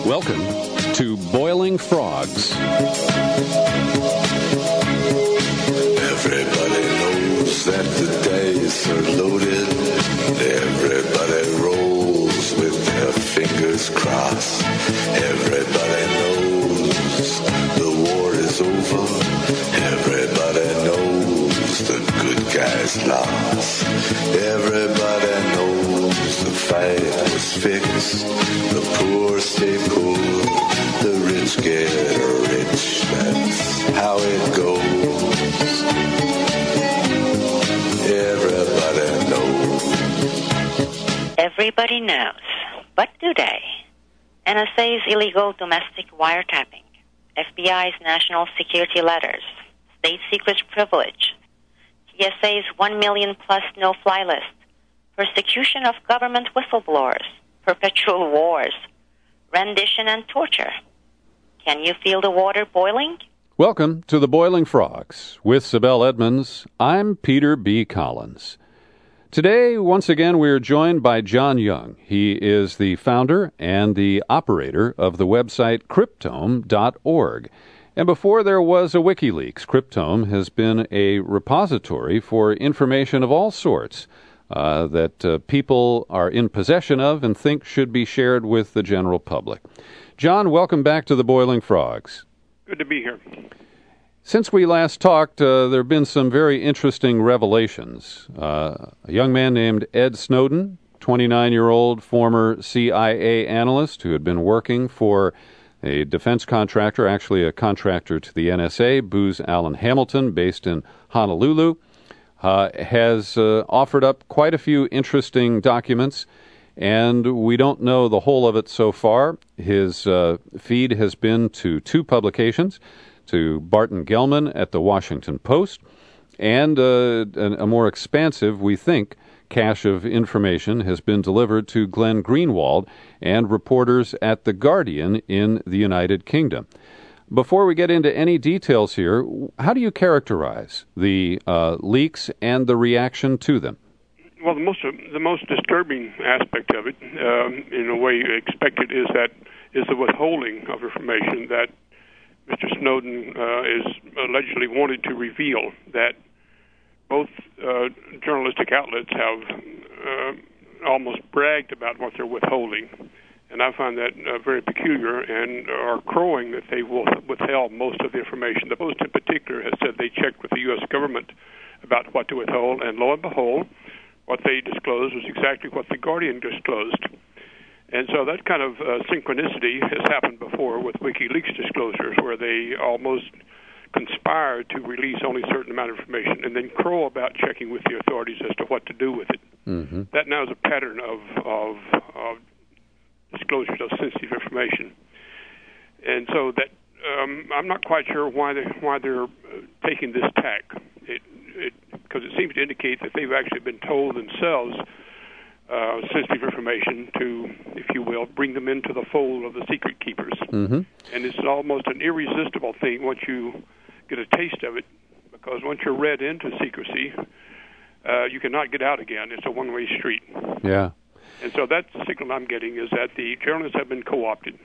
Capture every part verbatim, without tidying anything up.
Welcome to Boiling Frogs. Everybody knows that the dice are loaded. Everybody rolls with their fingers crossed. Everybody knows the war is over. Everybody knows the good guys lost. Everybody knows the fight was fixed. The poor stay poor. The rich get rich. That's how it goes. Everybody knows. Everybody knows. But do they? N S A's illegal domestic wiretapping, F B I's national security letters, state secret privilege, T S A's one million plus no-fly list, persecution of government whistleblowers, perpetual wars, rendition and torture. Can you feel the water boiling? Welcome to the Boiling Frogs. With Sibel Edmonds, I'm Peter B. Collins. Today, once again, we are joined by John Young. He is the founder and the operator of the website Cryptome dot org. And before there was a WikiLeaks, Cryptome has been a repository for information of all sorts uh, that uh, people are in possession of and think should be shared with the general public. John, welcome back to the Boiling Frogs. Good to be here. Since we last talked, uh, there have been some very interesting revelations. Uh, a young man named Ed Snowden, twenty-nine-year-old former C I A analyst who had been working for a defense contractor, actually a contractor to the N S A, Booz Allen Hamilton, based in Honolulu, uh, has uh, offered up quite a few interesting documents, and we don't know the whole of it so far. His uh, feed has been to two publications, to Barton Gellman at the Washington Post, and uh, a more expansive, we think, cache of information has been delivered to Glenn Greenwald and reporters at The Guardian in the United Kingdom. Before we get into any details here, how do you characterize the uh, leaks and the reaction to them? Well, the most the most disturbing aspect of it, um, in a way expected, is that is the withholding of information that Mister Snowden uh, is allegedly wanted to reveal. That both uh, journalistic outlets have uh, almost bragged about what they're withholding, and I find that uh, very peculiar, and are crowing that they will withheld most of the information. The Post in particular has said they checked with the U S government about what to withhold, and lo and behold, what they disclosed was exactly what the Guardian disclosed. And so that kind of uh, synchronicity has happened before with WikiLeaks disclosures, where they almost conspired to release only a certain amount of information and then crow about checking with the authorities as to what to do with it. Mm-hmm. That now is a pattern of, of, of disclosures of sensitive information. And so that um, I'm not quite sure why, they, why they're uh, taking this tack. It, it, because it seems to indicate that they've actually been told themselves uh, sensitive information to, if you will, bring them into the fold of the secret keepers. Mm-hmm. And it's almost an irresistible thing once you get a taste of it, because once you're read into secrecy, uh, you cannot get out again. It's a one-way street. Yeah. And so that's the signal I'm getting, is that the journalists have been co-opted.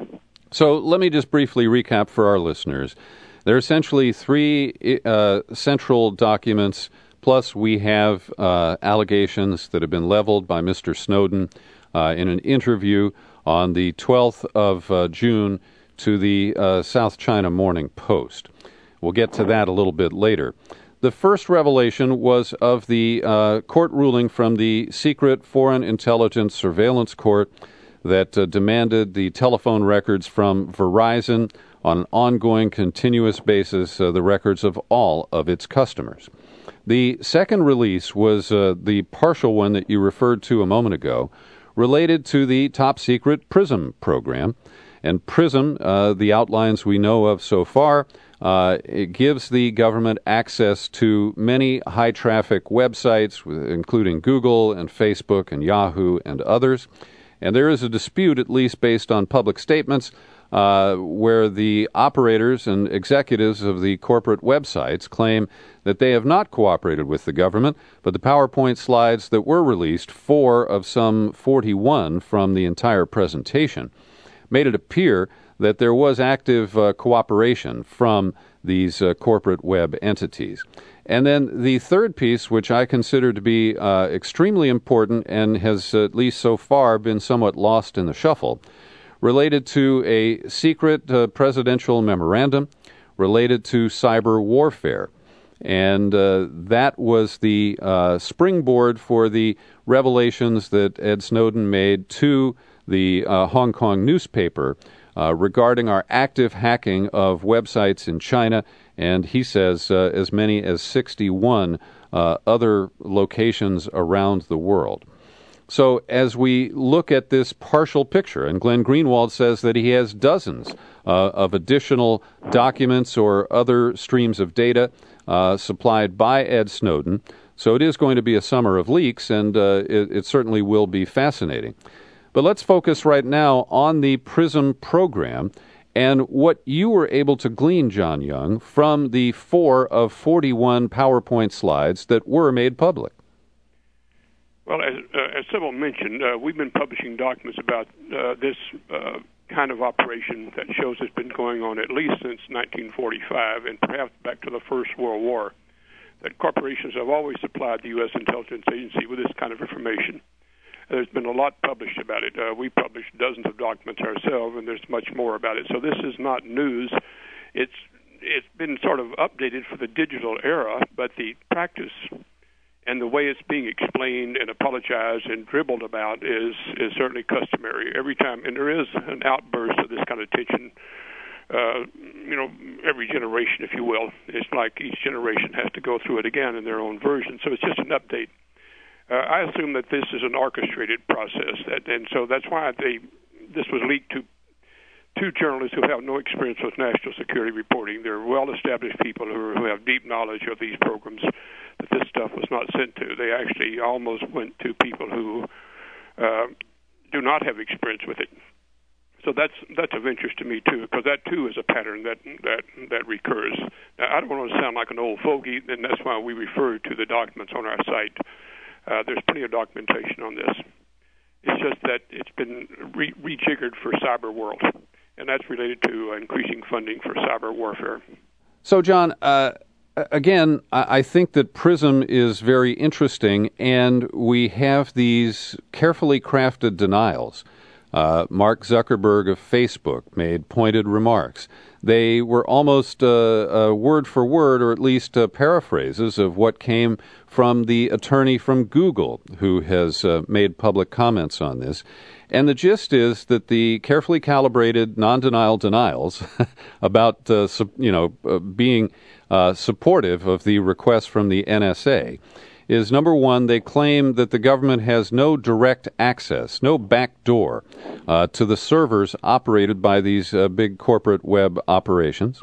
So let me just briefly recap for our listeners. There are essentially three uh, central documents, plus we have uh, allegations that have been leveled by Mister Snowden uh, in an interview on the twelfth of uh, June to the uh, South China Morning Post. We'll get to that a little bit later. The first revelation was of the uh, court ruling from the Secret Foreign Intelligence Surveillance Court that uh, demanded the telephone records from Verizon on an ongoing, continuous basis, uh, the records of all of its customers. The second release was uh, the partial one that you referred to a moment ago, related to the top-secret PRISM program. And PRISM, uh, the outlines we know of so far, uh, it gives the government access to many high-traffic websites, including Google and Facebook and Yahoo and others. And there is a dispute, at least based on public statements, uh, where the operators and executives of the corporate websites claim that they have not cooperated with the government, but the PowerPoint slides that were released, four of some forty-one from the entire presentation, made it appear that there was active uh, cooperation from these uh, corporate web entities. And then the third piece, which I consider to be uh, extremely important and has, at least so far, been somewhat lost in the shuffle, related to a secret uh, presidential memorandum related to cyber warfare. And uh, that was the uh, springboard for the revelations that Ed Snowden made to the uh, Hong Kong newspaper uh, regarding our active hacking of websites in China, and he says uh, as many as sixty-one uh, other locations around the world. So as we look at this partial picture, and Glenn Greenwald says that he has dozens uh, of additional documents or other streams of data uh, supplied by Ed Snowden, so it is going to be a summer of leaks, and uh, it, it certainly will be fascinating. But let's focus right now on the PRISM program and what you were able to glean, John Young, from the four of forty-one PowerPoint slides that were made public. Well, as, uh, as Sybil mentioned, uh, we've been publishing documents about uh, this uh, kind of operation that shows it's been going on at least since nineteen forty-five, and perhaps back to the First World War, that corporations have always supplied the U S intelligence agency with this kind of information. There's been a lot published about it. Uh, we published dozens of documents ourselves, and there's much more about it. So this is not news. It's it's been sort of updated for the digital era, but the practice and the way it's being explained and apologized and dribbled about is is certainly customary every time. And there is an outburst of this kind of tension, uh, you know, every generation, if you will. It's like each generation has to go through it again in their own version. So it's just an update. Uh, I assume that this is an orchestrated process, that, and so that's why they this was leaked to two journalists who have no experience with national security reporting. They're well-established people who, are, who have deep knowledge of these programs that this stuff was not sent to. They actually almost went to people who uh, do not have experience with it. So that's that's of interest to me too, because that too is a pattern that that that recurs. Now, I don't want to sound like an old fogey, and that's why we refer to the documents on our site. Uh, there's plenty of documentation on this. It's just that it's been re- rejiggered for cyber world, and that's related to increasing funding for cyber warfare. So, John, uh, again, I think that PRISM is very interesting, and we have these carefully crafted denials. Uh, Mark Zuckerberg of Facebook made pointed remarks. They were almost uh, uh, word for word, or at least uh, paraphrases of what came from the attorney from Google, who has uh, made public comments on this. And the gist is that the carefully calibrated non-denial denials about uh, su- you know uh, being uh, supportive of the request from the N S A is, number one, they claim that the government has no direct access, no back door uh, to the servers operated by these uh, big corporate web operations.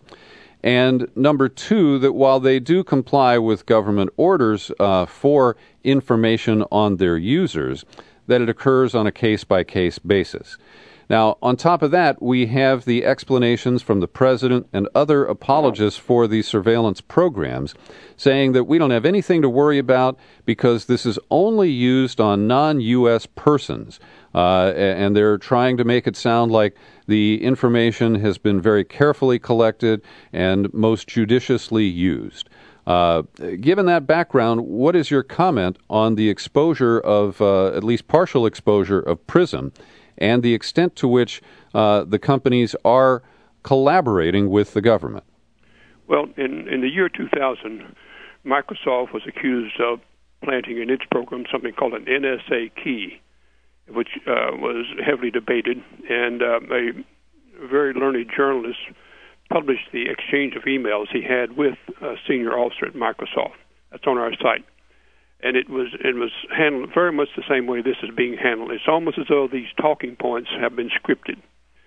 And number two, that while they do comply with government orders uh, for information on their users, that it occurs on a case-by-case basis. Now, on top of that, we have the explanations from the president and other apologists for these surveillance programs saying that we don't have anything to worry about because this is only used on non-U S persons. Uh, and they're trying to make it sound like the information has been very carefully collected and most judiciously used. Uh, given that background, what is your comment on the exposure of, uh, at least partial exposure of PRISM, and the extent to which uh, the companies are collaborating with the government? Well, in, in the year two thousand, Microsoft was accused of planting in its program something called an N S A key, which uh, was heavily debated, and uh, a very learned journalist published the exchange of emails he had with a senior officer at Microsoft. That's on our site. And it was it was handled very much the same way this is being handled. It's almost as though these talking points have been scripted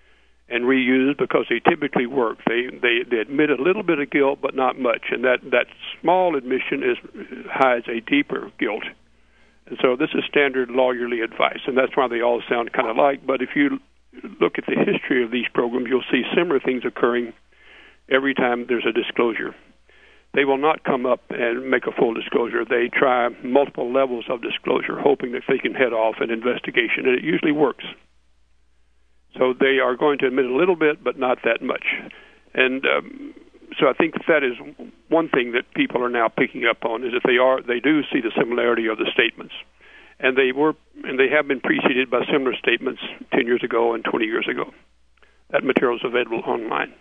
and reused because they typically work. They they, they admit a little bit of guilt, but not much. And that, that small admission is hides a deeper guilt. And so this is standard lawyerly advice, and that's why they all sound kind of alike. But if you look at the history of these programs, you'll see similar things occurring every time there's a disclosure. They will not come up and make a full disclosure. They try multiple levels of disclosure, hoping that they can head off an investigation, and it usually works. So they are going to admit a little bit, but not that much. And um, so I think that, that is one thing that people are now picking up on, is that they are they do see the similarity of the statements. And they were and they have been preceded by similar statements ten years ago and twenty years ago. That material is available online.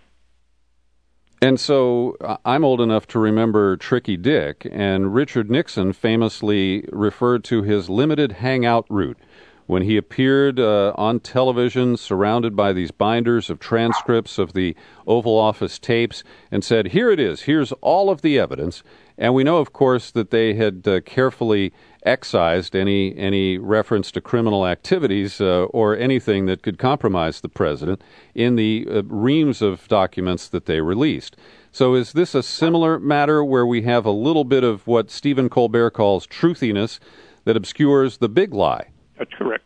And so I'm old enough to remember Tricky Dick, and Richard Nixon famously referred to his limited hangout route when he appeared uh, on television surrounded by these binders of transcripts of the Oval Office tapes and said, here it is, here's all of the evidence. And we know, of course, that they had uh, carefully excised any any reference to criminal activities uh, or anything that could compromise the president in the uh, reams of documents that they released. So is this a similar matter where we have a little bit of what Stephen Colbert calls truthiness that obscures the big lie? That's correct.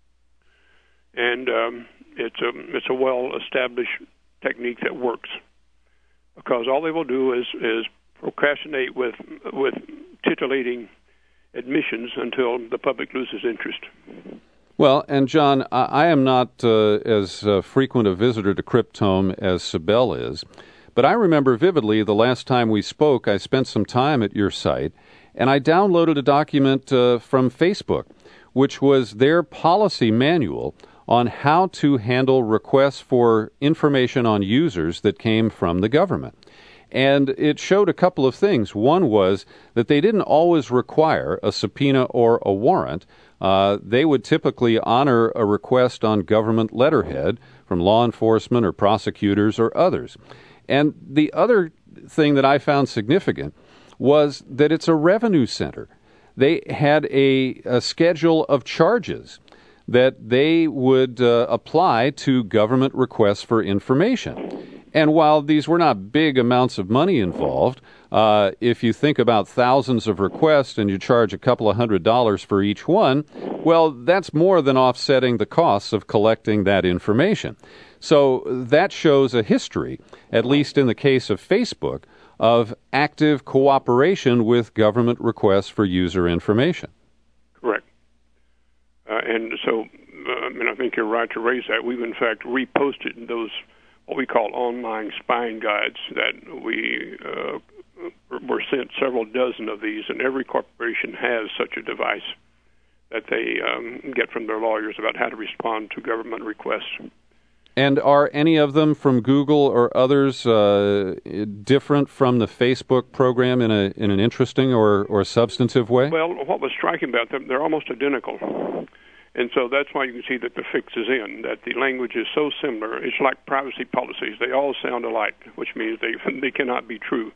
And um, it's a it's a well-established technique that works, because all they will do is is procrastinate with with titillating admissions until the public loses interest. Well, and John, I, I am not uh, as uh, frequent a visitor to Cryptome as Sibel is, but I remember vividly the last time we spoke, I spent some time at your site, and I downloaded a document uh, from Facebook, which was their policy manual on how to handle requests for information on users that came from the government. And it showed a couple of things. One was that they didn't always require a subpoena or a warrant. Uh, they would typically honor a request on government letterhead from law enforcement or prosecutors or others. And the other thing that I found significant was that it's a revenue center. They had a, a schedule of charges that they would uh, apply to government requests for information. And while these were not big amounts of money involved, uh, if you think about thousands of requests and you charge a couple of hundred dollars for each one, well, that's more than offsetting the costs of collecting that information. So that shows a history, at least in the case of Facebook, of active cooperation with government requests for user information. Correct. Uh, and so, uh, I mean, I think you're right to raise that. We've, in fact, reposted those what we call online spying guides that we uh, were sent several dozen of these, and every corporation has such a device that they um, get from their lawyers about how to respond to government requests. And are any of them from Google or others uh, different from the Facebook program in a in an interesting or, or substantive way? Well, what was striking about them, they're almost identical. And so that's why you can see that the fix is in, that the language is so similar. It's like privacy policies. They all sound alike, which means they they cannot be true.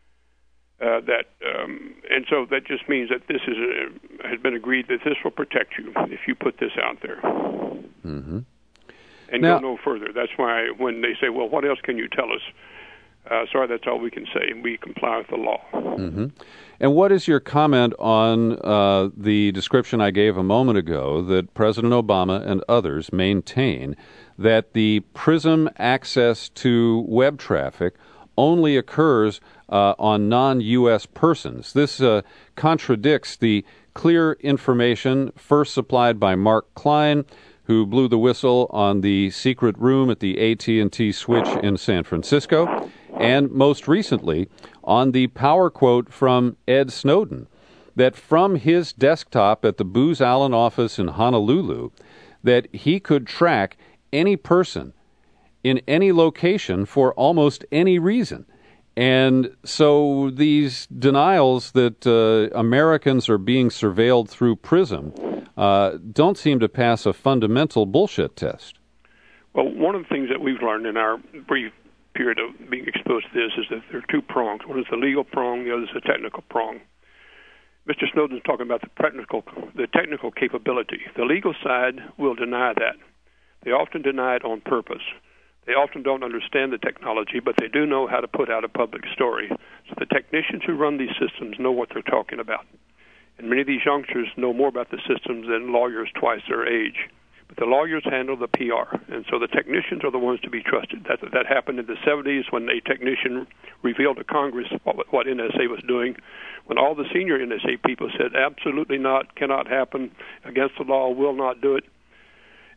Uh, that um, And so that just means that this is a, has been agreed that this will protect you if you put this out there. Mm-hmm. And now, go no further. That's why when they say, well, what else can you tell us? Uh, sorry, that's all we can say. We comply with the law. Mm-hmm. And what is your comment on uh, the description I gave a moment ago that President Obama and others maintain that the PRISM access to web traffic only occurs uh, on non-U S persons? This uh, contradicts the clear information first supplied by Mark Klein, who blew the whistle on the secret room at the A T and T switch in San Francisco, and most recently on the power quote from Ed Snowden, that from his desktop at the Booz Allen office in Honolulu, that he could track any person in any location for almost any reason. And so these denials that uh, Americans are being surveilled through PRISM uh, don't seem to pass a fundamental bullshit test. Well, one of the things that we've learned in our brief period of being exposed to this is that there are two prongs. One is the legal prong, the other is the technical prong. Mister Snowden's talking about the technical, the technical capability. The legal side will deny that. They often deny it on purpose. They often don't understand the technology, but they do know how to put out a public story. So the technicians who run these systems know what they're talking about. And many of these youngsters know more about the systems than lawyers twice their age. But the lawyers handle the P R, and so the technicians are the ones to be trusted. That that happened in the seventies when a technician revealed to Congress what, what N S A was doing, when all the senior N S A people said, absolutely not, cannot happen, against the law, will not do it.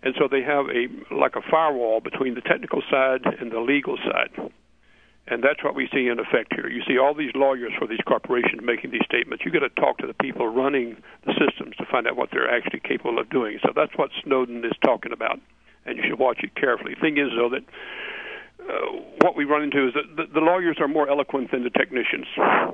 And so they have a like a firewall between the technical side and the legal side. And that's what we see in effect here. You see all these lawyers for these corporations making these statements. You've got to talk to the people running the systems to find out what they're actually capable of doing. So that's what Snowden is talking about, and you should watch it carefully. The thing is, though, that uh, what we run into is that the, the lawyers are more eloquent than the technicians.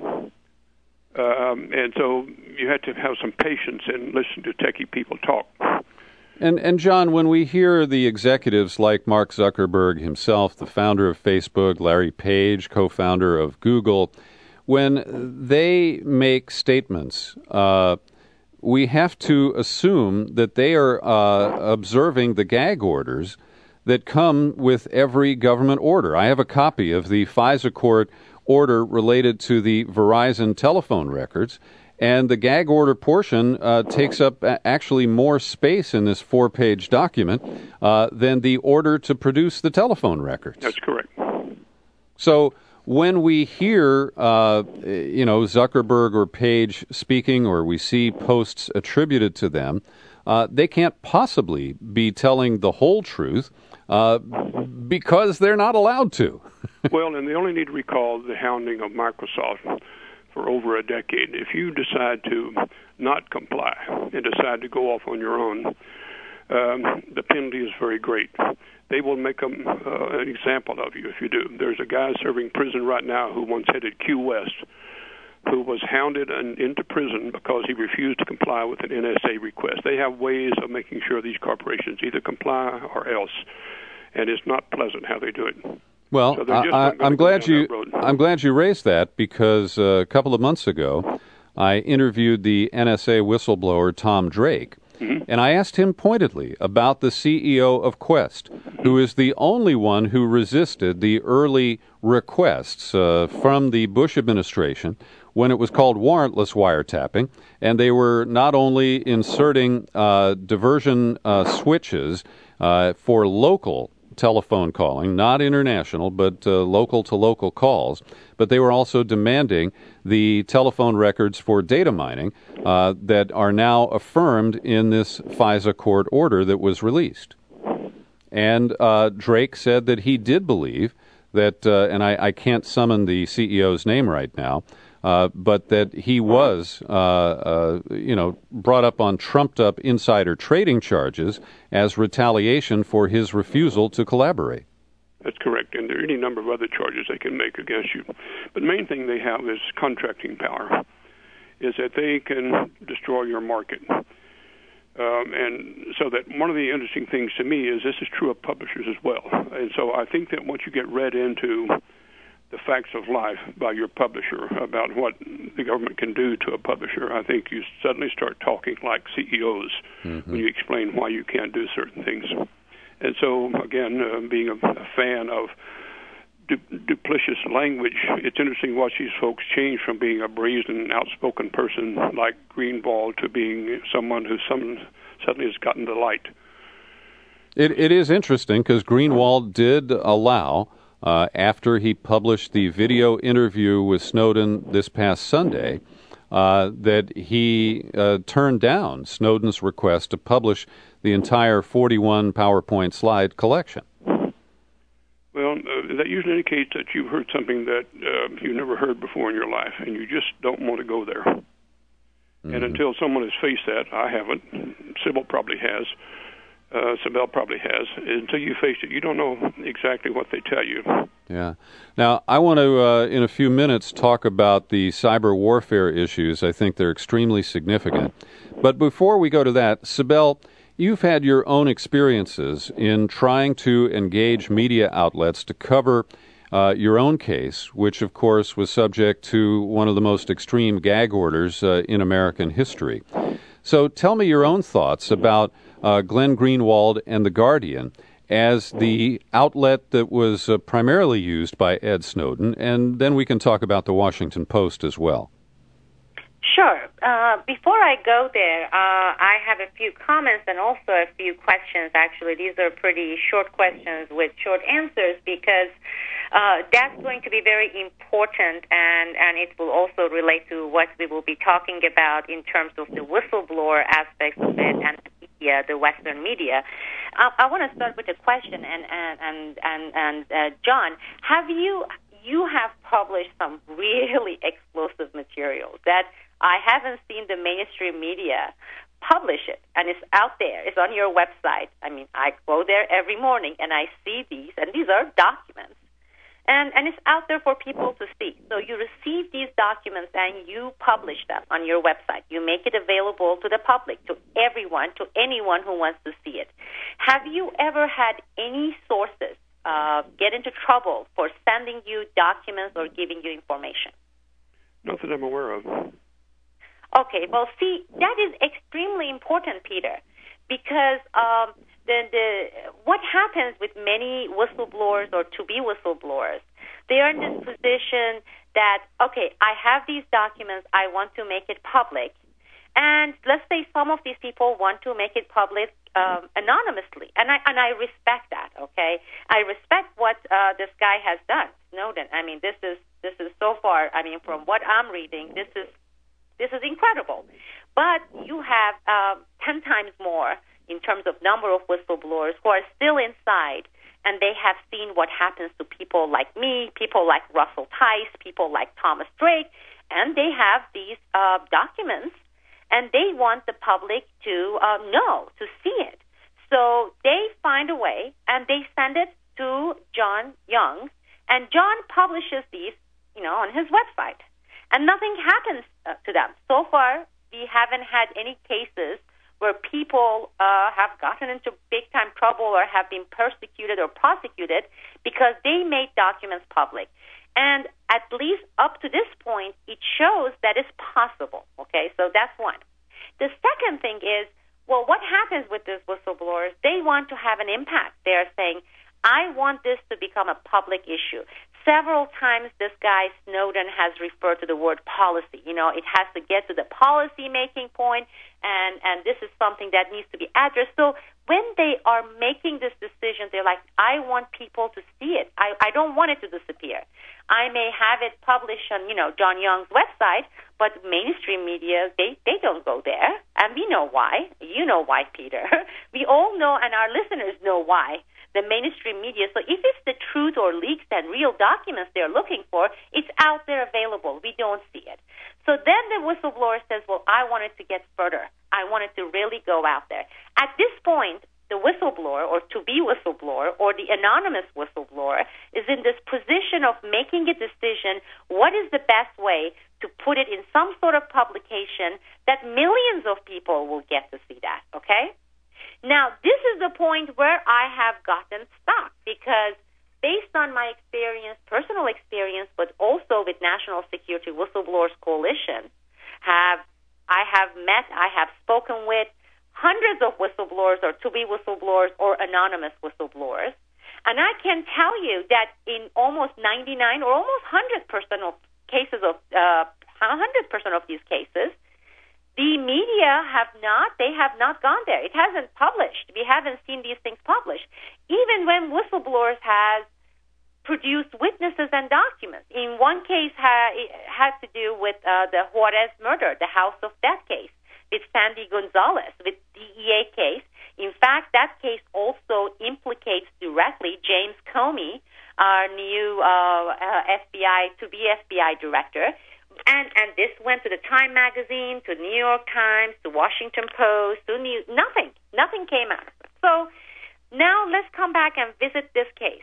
Um, and so you have to have some patience and listen to techie people talk. And, and John, when we hear the executives like Mark Zuckerberg himself, the founder of Facebook, Larry Page, co-founder of Google, when they make statements, uh, we have to assume that they are uh, observing the gag orders that come with every government order. I have a copy of the FISA court order related to the Verizon telephone records, and the gag order portion uh, takes up actually more space in this four-page document uh, than the order to produce the telephone records. That's correct. So when we hear, uh, you know, Zuckerberg or Page speaking, or we see posts attributed to them, uh, they can't possibly be telling the whole truth uh, because they're not allowed to. Well, and they only need to recall the hounding of Microsoft for over a decade. If you decide to not comply and decide to go off on your own, um, the penalty is very great. They will make a, uh, an example of you if you do. There's a guy serving prison right now who once headed Q West, who was hounded and into prison because he refused to comply with an N S A request. They have ways of making sure these corporations either comply or else, and it's not pleasant how they do it. Well, so I, I'm glad you I'm glad you raised that, because uh, a couple of months ago, I interviewed the N S A whistleblower Tom Drake, mm-hmm. and I asked him pointedly about the C E O of Quest, who is the only one who resisted the early requests uh, from the Bush administration when it was called warrantless wiretapping, and they were not only inserting uh, diversion uh, switches uh, for local telephone calling, not international, but uh, local to local calls, but they were also demanding the telephone records for data mining uh, that are now affirmed in this FISA court order that was released. And uh, Drake said that he did believe that, uh, and I, I can't summon the C E O's name right now, Uh, but that he was, uh, uh, you know, brought up on trumped-up insider trading charges as retaliation for his refusal to collaborate. That's correct, and there are any number of other charges they can make against you. But the main thing they have is contracting power, is that they can destroy your market. Um, and so that one of the interesting things to me is this is true of publishers as well. And so I think that once you get read into the facts of life by your publisher about what the government can do to a publisher, I think you suddenly start talking like C E Os mm-hmm. when you explain why you can't do certain things. And so, again, uh, being a, a fan of du- duplicitous language, it's interesting to watch these folks change from being a brazen, outspoken person like Greenwald to being someone who some, suddenly has gotten the light. It, it is interesting because Greenwald did allow, Uh, after he published the video interview with Snowden this past Sunday, uh, that he uh, turned down Snowden's request to publish the entire forty-one PowerPoint slide collection. Well, uh, that usually indicates that you've heard something that uh, you never heard before in your life, and you just don't want to go there. Mm-hmm. And until someone has faced that, I haven't, Sybil probably has, Uh, Sibel probably has. Until you face it, you don't know exactly what they tell you. Yeah. Now, I want to, uh, in a few minutes, talk about the cyber warfare issues. I think they're extremely significant. But before we go to that, Sibel, you've had your own experiences in trying to engage media outlets to cover uh, your own case, which, of course, was subject to one of the most extreme gag orders uh, in American history. So tell me your own thoughts about uh, Glenn Greenwald and The Guardian as the outlet that was uh, primarily used by Ed Snowden, and then we can talk about The Washington Post as well. Sure. Uh, before I go there, uh, I have a few comments and also a few questions. Actually, these are pretty short questions with short answers because uh, that's going to be very important, and, and it will also relate to what we will be talking about in terms of the whistleblower aspects of it and yeah, the Western media. Uh, I want to start with a question, and and and and, and uh, John, have you you have published some really explosive materials that I haven't seen the mainstream media publish it, and it's out there. It's on your website. I mean, I go there every morning, and I see these, and these are documents. And, and it's out there for people to see. So you receive these documents and you publish them on your website. You make it available to the public, to everyone, to anyone who wants to see it. Have you ever had any sources uh, get into trouble for sending you documents or giving you information? Not that I'm aware of. Okay, well, see, that is extremely important, Peter, because um, the, the what happens with many whistleblowers or to-be whistleblowers, they are in this position that, okay, I have these documents, I want to make it public, and let's say some of these people want to make it public um, anonymously, and I and I respect that, okay? I respect what uh, this guy has done, Snowden. I mean, this is this is so far, I mean, from what I'm reading, this is This is incredible. But you have um, ten times more in terms of number of whistleblowers who are still inside, and they have seen what happens to people like me, people like Russell Tice, people like Thomas Drake, and they have these uh, documents, and they want the public to uh, know, to see it. So they find a way, and they send it to John Young, and John publishes these, you know, on his website. And nothing happens uh, to them. So far, we haven't had any cases where people uh, have gotten into big-time trouble or have been persecuted or prosecuted because they made documents public. And at least up to this point, it shows that it's possible, okay? So that's one. The second thing is, well, what happens with these whistleblowers? They want to have an impact. They're saying, I want this to become a public issue. Several times this guy, Snowden, has referred to the word policy. You know, it has to get to the policy-making point, and, and this is something that needs to be addressed. So when they are making this decision, they're like, I want people to see it. I, I don't want it to disappear. I may have it published on, you know, John Young's website, but mainstream media, they, they don't go there. And we know why. You know why, Peter. We all know, and our listeners know why. The mainstream media. So if it's the truth or leaks and real documents they're looking for, it's out there available. We don't see it. So then the whistleblower says, well, I wanted to get further. I wanted to really go out there. At this point, the whistleblower or to-be whistleblower or the anonymous whistleblower is in this position of making a decision, what is the best way to put it in some sort of publication that millions of people will get to see that, okay? Now, this is the point where I have gotten stuck because based on my experience, personal experience, but also with National Security Whistleblowers Coalition, have I have met, I have spoken with hundreds of whistleblowers or to-be whistleblowers or anonymous whistleblowers, and I can tell you that in almost ninety-nine or almost one hundred percent of cases of uh, one hundred percent of these cases, the media have not, they have not gone there. It hasn't published. We haven't seen these things published. Even when whistleblowers have produced witnesses and documents. In one case, ha, it had to do with uh, the Juarez murder, the House of Death case, with Sandy Gonzalez, with D E A case. In fact, that case also implicates directly James Comey, our new uh, uh, F B I, to-be F B I director. And and this went to the Time magazine, to New York Times, to Washington Post, to New nothing. Nothing came out of it. So now let's come back and visit this case.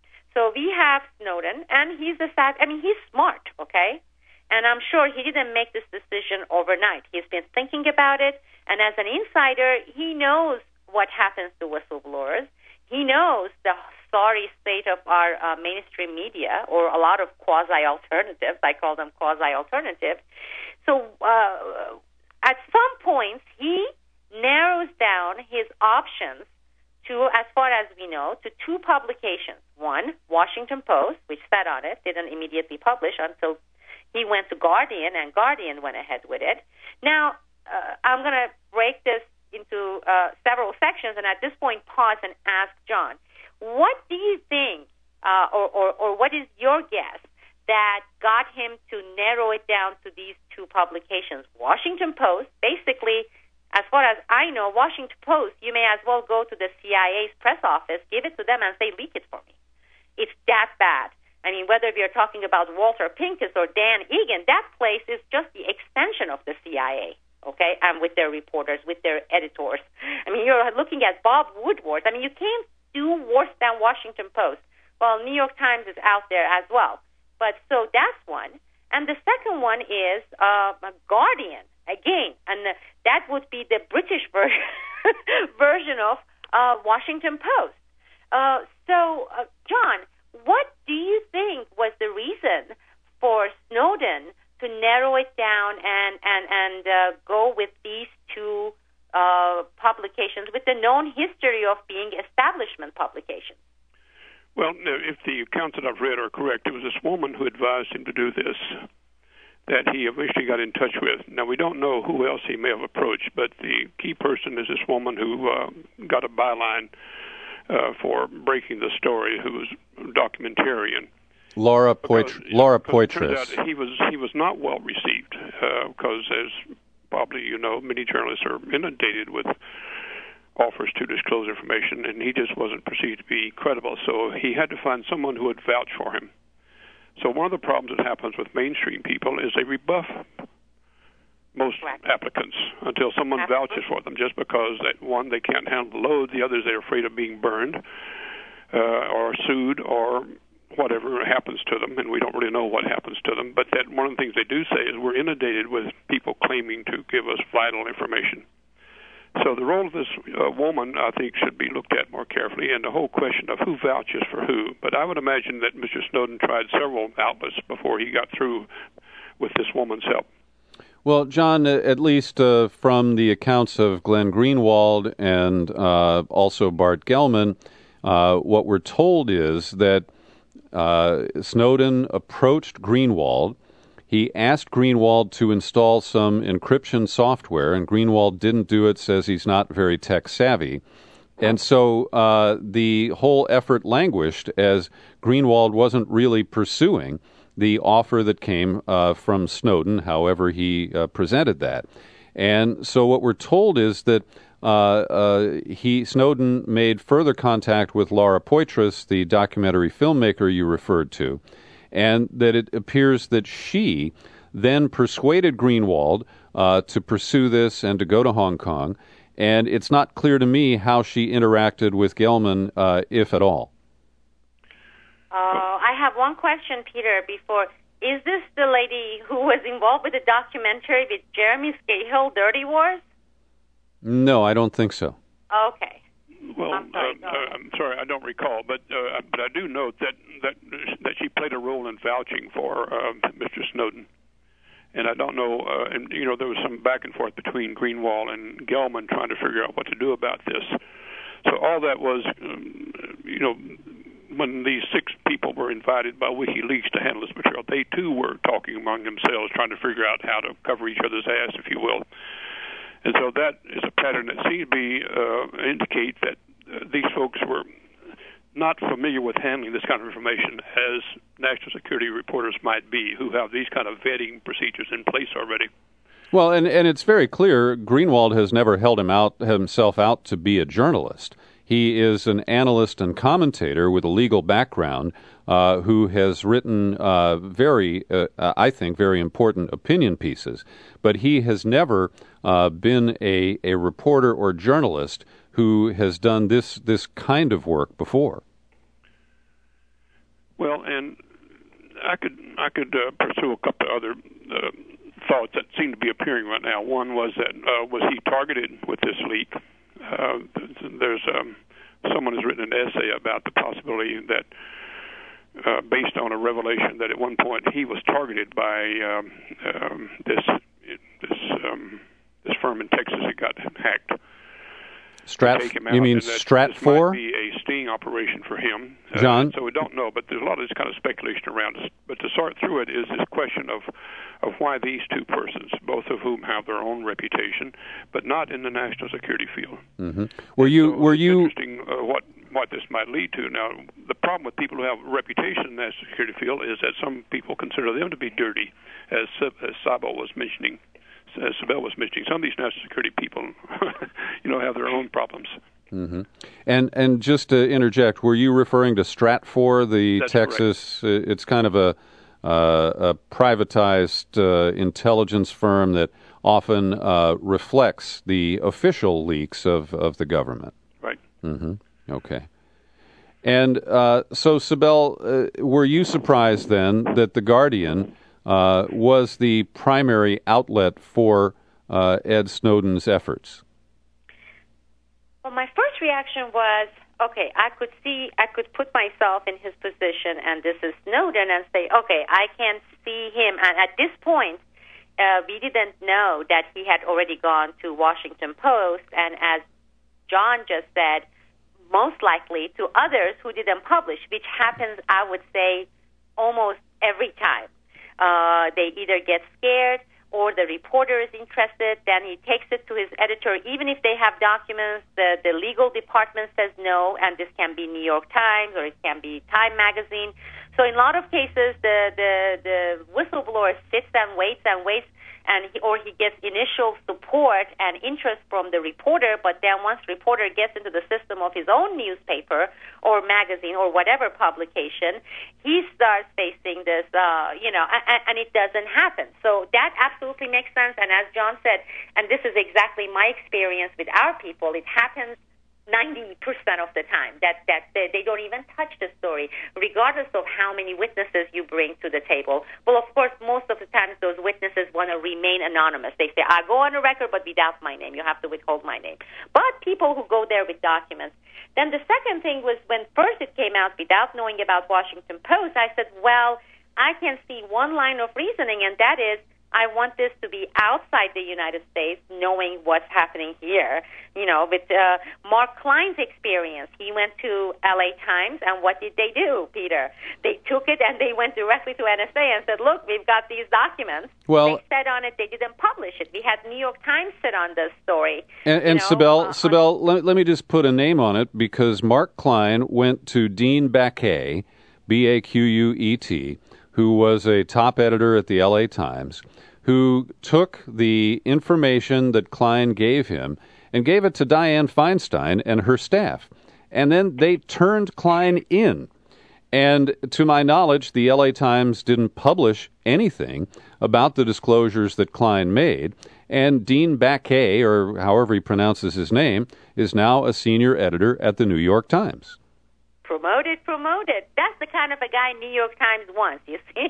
So we have Snowden, and he's a fact. I mean, he's smart, okay? And I'm sure he didn't make this decision overnight. He's been thinking about it, and as an insider, he knows what happens to whistleblowers. He knows the sorry state of our uh, mainstream media, or a lot of quasi-alternatives. I call them quasi-alternatives. So uh, at some points, he narrows down his options to, as far as we know, to two publications. One, Washington Post, which sat on it, didn't immediately publish until he went to Guardian, and Guardian went ahead with it. Now, uh, I'm going to break this into uh, several sections, and at this point, pause and ask John, what do you think, uh, or, or, or what is your guess that got him to narrow it down to these two publications? Washington Post, basically, As far as I know, Washington Post, you may as well go to the C I A's press office, give it to them, and say, leak it for me. It's that bad. I mean, whether we are talking about Walter Pincus or Dan Egan, that place is just the extension of the C I A, okay, and with their reporters, with their editors. I mean, you're looking at Bob Woodward. I mean, you can't do worse than Washington Post. Well, New York Times is out there as well. But so that's one. And the second one is uh, Guardian, again, and that would be the British ver- version of uh, Washington Post. Uh, so, uh, John, what do you think was the reason for Snowden to narrow it down and and and uh, go with these two uh, publications with the known history of being establishment publications? Well, if the accounts that I've read are correct, it was this woman who advised him to do this that he eventually got in touch with. Now, we don't know who else he may have approached, but the key person is this woman who uh, got a byline uh, for breaking the story, who was a documentarian. Laura Poitras. Laura Poitras. He was he was not well received because, uh, as probably you know, many journalists are inundated with offers to disclose information, and he just wasn't perceived to be credible. So he had to find someone who would vouch for him. So one of the problems that happens with mainstream people is they rebuff most Correct. applicants until someone Absolutely. vouches for them, just because that one, they can't handle the load, the others, they're afraid of being burned uh, or sued or whatever happens to them, and we don't really know what happens to them. But that one of the things they do say is we're inundated with people claiming to give us vital information. So the role of this uh, woman, I think, should be looked at more carefully, and the whole question of who vouches for who. But I would imagine that Mister Snowden tried several outlets before he got through with this woman's help. Well, John, at least uh, from the accounts of Glenn Greenwald and uh, also Bart Gellman, uh, what we're told is that uh, Snowden approached Greenwald. He asked Greenwald to install some encryption software, and Greenwald didn't do it, says he's not very tech savvy. And so uh, the whole effort languished as Greenwald wasn't really pursuing the offer that came uh, from Snowden, however he uh, presented that. And so what we're told is that uh, uh, he Snowden made further contact with Laura Poitras, the documentary filmmaker you referred to, and that it appears that she then persuaded Greenwald uh, to pursue this and to go to Hong Kong. And it's not clear to me how she interacted with Gellman, uh, if at all. Uh, I have one question, Peter, before. Is this the lady who was involved with the documentary with Jeremy Scahill, Dirty Wars? No, I don't think so. Okay. Well, I'm sorry, uh, uh, I'm sorry, I don't recall, but uh, but I do note that, that that she played a role in vouching for uh, Mister Snowden, and I don't know, uh, and you know, there was some back and forth between Greenwald and Gellman trying to figure out what to do about this. So all that was, um, you know, when these six people were invited by WikiLeaks to handle this material, they too were talking among themselves, trying to figure out how to cover each other's ass, if you will. And so that is a pattern that seems to be uh, indicate that uh, these folks were not familiar with handling this kind of information as national security reporters might be, who have these kind of vetting procedures in place already. Well, and, and it's very clear Greenwald has never held him out himself out to be a journalist. He is an analyst and commentator with a legal background uh, who has written uh, very, uh, I think, very important opinion pieces. But he has never uh, been a, a reporter or journalist who has done this, this kind of work before. Well, and I could I could uh, pursue a couple of other uh, thoughts that seem to be appearing right now. One was that uh, was he targeted with this leak? Uh, there's um, someone has written an essay about the possibility that, uh, based on a revelation that at one point he was targeted by um, um, this this um, this firm in Texas that got hacked. Strat, you mean Strat four? This might be a sting operation for him. John? Uh, so we don't know, but there's a lot of this kind of speculation around us. But to sort through it is this question of, of why these two persons, both of whom have their own reputation, but not in the national security field. Mm-hmm. Were you? So were it's you? Interesting uh, what what this might lead to. Now, the problem with people who have a reputation in the national security field is that some people consider them to be dirty, as as Sabo was mentioning. as Sibel was mentioning, some of these national security people, you know, have their own problems. Mm-hmm. And and just to interject, were you referring to Stratfor, the That's Texas? Uh, it's kind of a, uh, a privatized uh, intelligence firm that often uh, reflects the official leaks of, of the government. Right. Mm-hmm. Okay. And uh, so, Sibel, uh, were you surprised then that The Guardian uh, was the primary outlet for uh, Ed Snowden's efforts? Well, my first reaction was, okay, I could see, I could put myself in his position, and this is Snowden, and say, okay, I can see him. And at this point, uh, we didn't know that he had already gone to Washington Post, and as John just said, most likely to others who didn't publish, which happens, I would say, almost every time. Uh, they either get scared or the reporter is interested, then he takes it to his editor. Even if they have documents, the, the legal department says no, and this can be New York Times or it can be Time Magazine. So in a lot of cases, the, the, the whistleblower sits and waits and waits, and he, or he gets initial support and interest from the reporter, but then once the reporter gets into the system of his own newspaper or magazine or whatever publication, he starts facing this, uh, you know, and, and it doesn't happen. So that absolutely makes sense, and as John said, and this is exactly my experience with our people, it happens ninety percent of the time that, that they, they don't even touch the story, regardless of how many witnesses you bring to the table. Well, of course, most of the times those witnesses want to remain anonymous. They say, I go on the record, but without my name. You have to withhold my name. But people who go there with documents. Then the second thing was when first it came out without knowing about Washington Post, I said, well, I can see one line of reasoning, and that is, I want this to be outside the United States, knowing what's happening here. You know, with uh, Mark Klein's experience, he went to L A Times, and what did they do, Peter? They took it and they went directly to N S A and said, look, we've got these documents. Well, they said on it, they didn't publish it. We had New York Times sit on this story. And, and you know, Sibel, uh, Sibel let, let me just put a name on it, because Mark Klein went to Dean Baquet, B A Q U E T, who was a top editor at the L A Times, who took the information that Klein gave him and gave it to Dianne Feinstein and her staff. And then they turned Klein in. And to my knowledge, the L A Times didn't publish anything about the disclosures that Klein made. And Dean Baquet, or however he pronounces his name, is now a senior editor at the New York Times. Promoted, promoted. That's the kind of a guy New York Times wants, you see.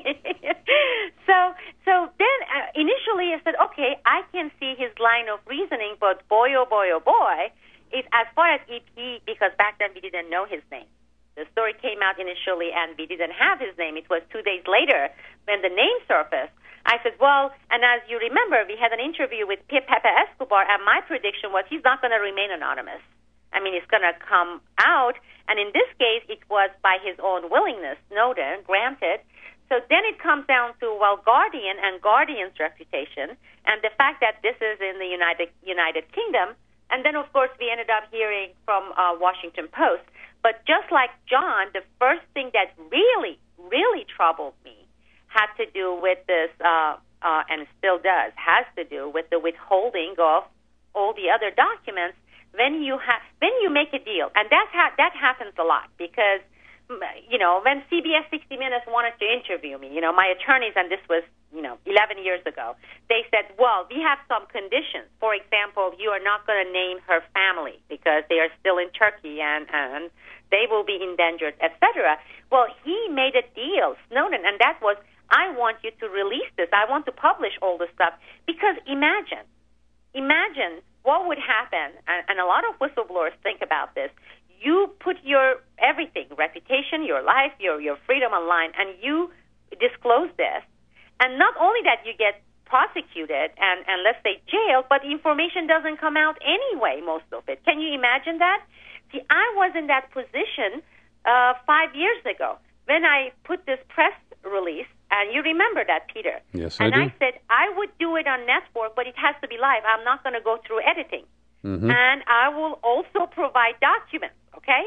so so then uh, initially I said, okay, I can see his line of reasoning, but boy, oh boy, oh boy, is as far as E P, because back then we didn't know his name. The story came out initially and we didn't have his name. It was two days later when the name surfaced. I said, well, and as you remember, we had an interview with Pepe Escobar, and my prediction was he's not going to remain anonymous. I mean, it's going to come out, and in this case, it was by his own willingness, Snowden, granted. So then it comes down to, well, Guardian and Guardian's reputation, and the fact that this is in the United United Kingdom, and then, of course, we ended up hearing from uh, Washington Post. But just like John, the first thing that really, really troubled me had to do with this, uh, uh, and still does, has to do with the withholding of all the other documents. When you ha- when you make a deal, and that ha- that happens a lot, because, you know, when C B S sixty Minutes wanted to interview me, you know, my attorneys, and this was, you know, eleven years ago, they said, well, we have some conditions. For example, you are not going to name her family because they are still in Turkey and, and they will be endangered, et cetera. Well, he made a deal, Snowden, and that was, I want you to release this. I want to publish all this stuff, because imagine, imagine what would happen, and, and a lot of whistleblowers think about this. You put your everything, reputation, your life, your, your freedom online, and you disclose this. And not only that you get prosecuted and, and let's say jailed, but the information doesn't come out anyway, most of it. Can you imagine that? See, I was in that position uh, five years ago when I put this press release. And you remember that, Peter. Yes, I and do. And I said, I would do it on network, but it has to be live. I'm not going to go through editing. Mm-hmm. And I will also provide documents, okay?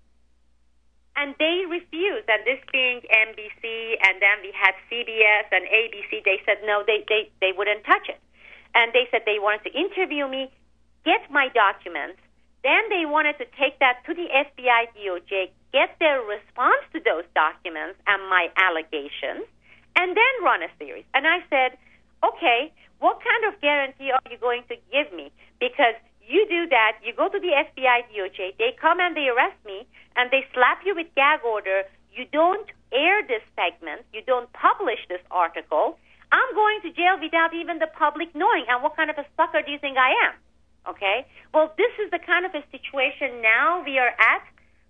And they refused. And this being N B C, and then we had C B S and A B C, they said, no, they, they, they wouldn't touch it. and they said they wanted to interview me, get my documents. Then they wanted to take that to the F B I, D O J, get their response to those documents and my allegations, and then run a series. And I said, okay, what kind of guarantee are you going to give me? Because you do that, you go to the F B I, D O J, they come and they arrest me, and they slap you with gag order. You don't air this segment. You don't publish this article. I'm going to jail without even the public knowing. And what kind of a sucker do you think I am? Okay? Well, this is the kind of a situation now we are at.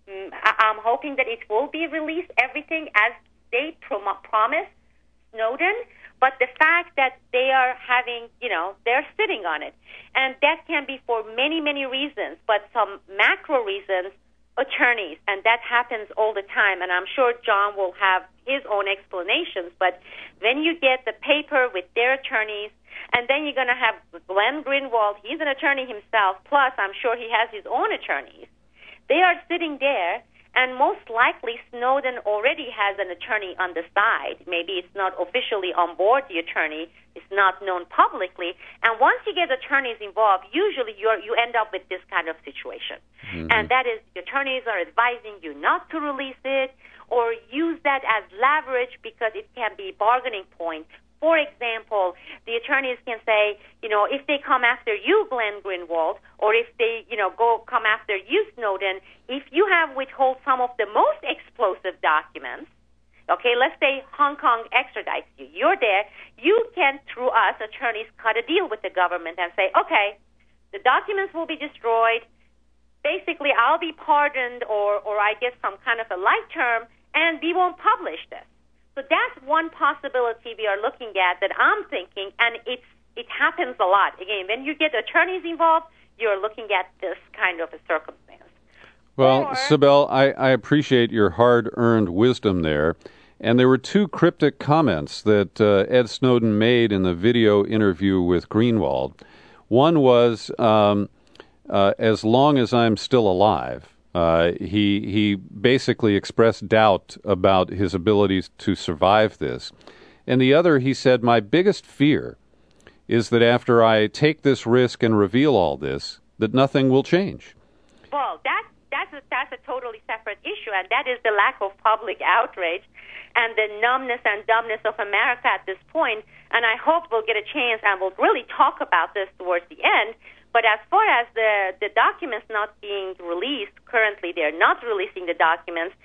I'm hoping that it will be released, everything as they prom- promised Snowden. But the fact that they are having, you know, they're sitting on it. And that can be for many, many reasons, but some macro reasons, attorneys, and that happens all the time. And I'm sure John will have his own explanations. But when you get the paper with their attorneys, and then you're going to have Glenn Greenwald, he's an attorney himself, plus I'm sure he has his own attorneys. They are sitting there, and most likely Snowden already has an attorney on the side. Maybe it's not officially on board the attorney. It's not known publicly. And once you get attorneys involved, usually you're, you end up with this kind of situation. Mm-hmm. And that is the attorneys are advising you not to release it or use that as leverage because it can be a bargaining point. For example, the attorneys can say, you know, if they come after you, Glenn Greenwald, or if they, you know, go come after you, Snowden, if you have withhold some of the most explosive documents, okay, let's say Hong Kong extradites you. You're there. You can, through us, attorneys, cut a deal with the government and say, okay, the documents will be destroyed. Basically, I'll be pardoned or, or I get some kind of a light term, and we won't publish this. So that's one possibility we are looking at that I'm thinking, and it's, it happens a lot. Again, when you get attorneys involved, you're looking at this kind of a circumstance. Well, or, Sibel, I, I appreciate your hard-earned wisdom there. And there were two cryptic comments that uh, Ed Snowden made in the video interview with Greenwald. One was, um, uh, as long as I'm still alive. Uh, he he basically expressed doubt about his abilities to survive this. And the other, he said, my biggest fear is that after I take this risk and reveal all this, that nothing will change. Well, that, that's, a, that's a totally separate issue, and that is the lack of public outrage and the numbness and dumbness of America at this point. And I hope we'll get a chance and we'll really talk about this towards the end. But as far as the, the documents not being released, currently they're not releasing the documents,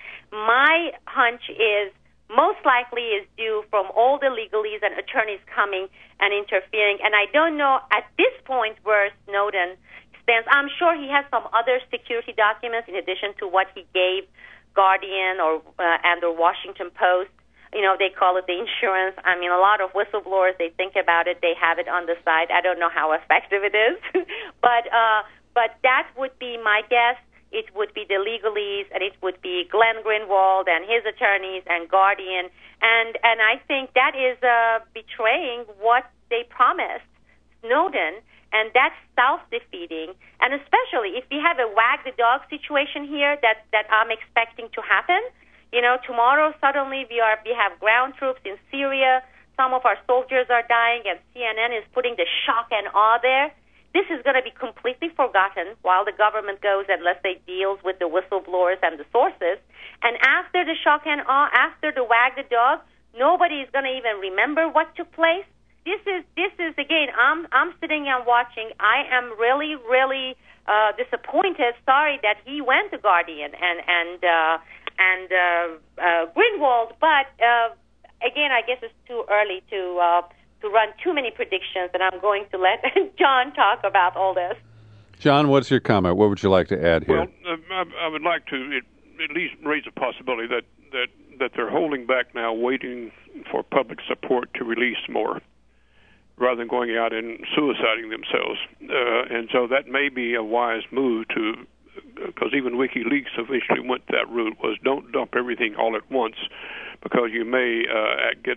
my hunch is most likely is due from all the legalese and attorneys coming and interfering. And I don't know at this point where Snowden stands. I'm sure he has some other security documents in addition to what he gave Guardian or uh, and or Washington Post. You know, they call it the insurance. I mean, a lot of whistleblowers, they think about it. They have it on the side. I don't know how effective it is. but uh, but that would be my guess. It would be the legalese, and it would be Glenn Greenwald and his attorneys and Guardian. And, and I think that is uh, betraying what they promised Snowden, and that's self-defeating. And especially if we have a wag-the-dog situation here that, that I'm expecting to happen. You know, tomorrow suddenly we are we have ground troops in Syria. Some of our soldiers are dying, and C N N is putting the shock and awe there. This is going to be completely forgotten while the government goes and, let's say, deals with the whistleblowers and the sources. And after the shock and awe, after the wag the dog, nobody is going to even remember what took place. This is this is again. I'm I'm sitting and watching. I am really really uh, disappointed. Sorry that he went to Guardian and and. Uh, and uh, uh, Greenwald, but uh, again, I guess it's too early to uh, to run too many predictions, and I'm going to let John talk about all this. John, what's your comment? What would you like to add here? Well, uh, I, I would like to at least raise a possibility that, that, that they're holding back now, waiting for public support to release more, rather than going out and suiciding themselves. Uh, and so that may be a wise move to, because even WikiLeaks eventually went that route, was don't dump everything all at once, because you may uh, get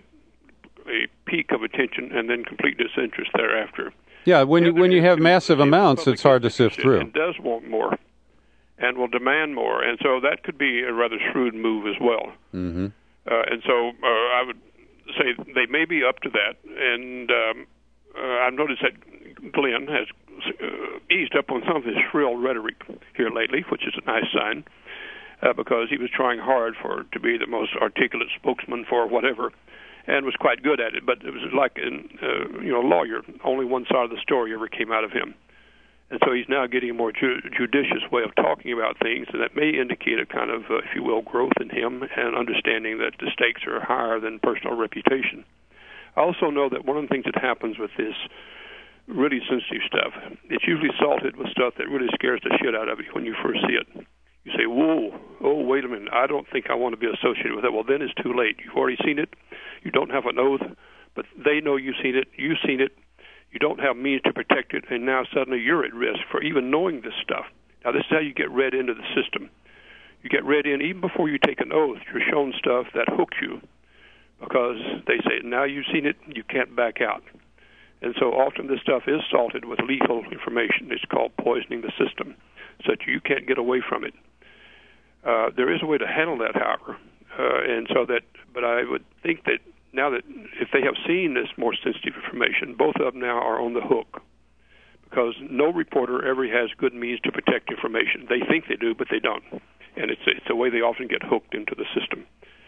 a peak of attention and then complete disinterest thereafter. Yeah, when you when you have massive amounts, it's hard to sift through. It does want more and will demand more, and so that could be a rather shrewd move as well. Mm-hmm. Uh, and so uh, I would say they may be up to that, and um, uh, I've noticed that Glenn has uh, eased up on some of his shrill rhetoric here lately, which is a nice sign, uh, because he was trying hard for to be the most articulate spokesman for whatever, and was quite good at it. But it was like an uh, you know lawyer. Only one side of the story ever came out of him. And so he's now getting a more ju- judicious way of talking about things, and that may indicate a kind of, uh, if you will, growth in him and understanding that the stakes are higher than personal reputation. I also know that one of the things that happens with this really sensitive stuff, it's usually salted with stuff that really scares the shit out of you when you first see it. You say, whoa, oh, wait a minute, I don't think I want to be associated with it. Well, then it's too late. You've already seen it. You don't have an oath, but they know you've seen it. You've seen it. You don't have means to protect it, and now suddenly you're at risk for even knowing this stuff. Now, this is how you get read into the system. You get read in even before you take an oath. You're shown stuff that hooks you because they say, now you've seen it, you can't back out. And so often this stuff is salted with lethal information. It's called poisoning the system, so that you can't get away from it. Uh, there is a way to handle that, however, uh, and so that. But I would think that now that if they have seen this more sensitive information, both of them now are on the hook, because no reporter ever has good means to protect information. They think they do, but they don't, and it's it's a way they often get hooked into the system.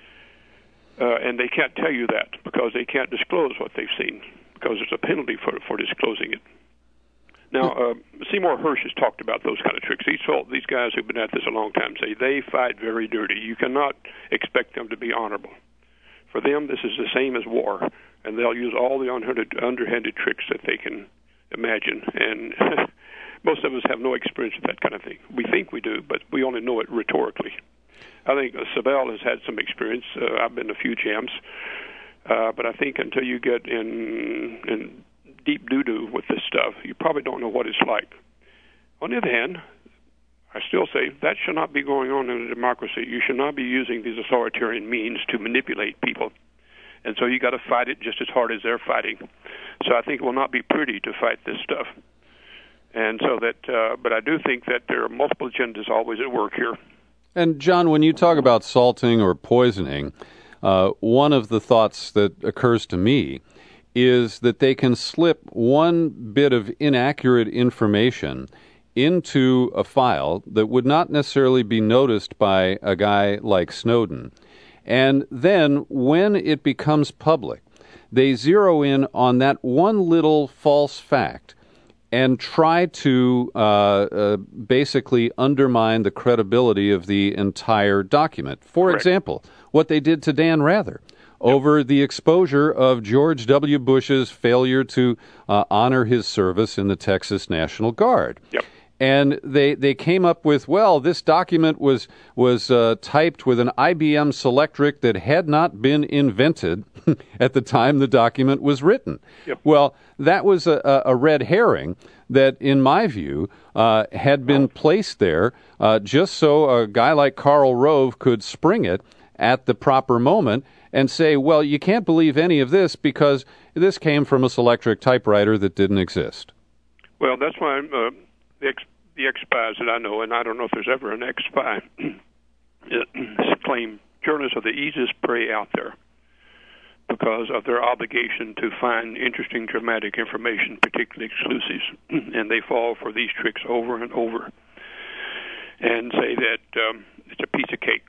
Uh, and they can't tell you that because they can't disclose what they've seen, because there's a penalty for for disclosing it. Now, uh, Seymour Hersh has talked about those kind of tricks. These these guys who've been at this a long time say they fight very dirty. You cannot expect them to be honorable. For them, this is the same as war, and they'll use all the underhanded tricks that they can imagine. And most of us have no experience with that kind of thing. We think we do, but we only know it rhetorically. I think uh, Sabel has had some experience. Uh, I've been to a few jams, uh, but I think until you get in, in deep doo-doo with this stuff, you probably don't know what it's like. On the other hand, I still say that should not be going on in a democracy. You should not be using these authoritarian means to manipulate people. And so you got to fight it just as hard as they're fighting. So I think it will not be pretty to fight this stuff. And so that, uh, but I do think that there are multiple agendas always at work here. And John, when you talk about salting or poisoning, uh, one of the thoughts that occurs to me is that they can slip one bit of inaccurate information into a file that would not necessarily be noticed by a guy like Snowden. And then when it becomes public, they zero in on that one little false fact and try to uh, uh, basically undermine the credibility of the entire document. For Correct. example, what they did to Dan Rather over the exposure of George W. Bush's failure to uh, honor his service in the Texas National Guard. Yep. And they, they came up with, well, this document was was uh, typed with an I B M Selectric that had not been invented at the time the document was written. Yep. Well, that was a, a red herring that, in my view, uh, had been placed there uh, just so a guy like Karl Rove could spring it at the proper moment and say, well, you can't believe any of this because this came from a Selectric typewriter that didn't exist. Well, that's why I'm... Uh... The ex, the ex-spies that I know, and I don't know if there's ever an ex-spy, claim journalists are the easiest prey out there because of their obligation to find interesting, dramatic information, particularly exclusives, and they fall for these tricks over and over and say that um, it's a piece of cake.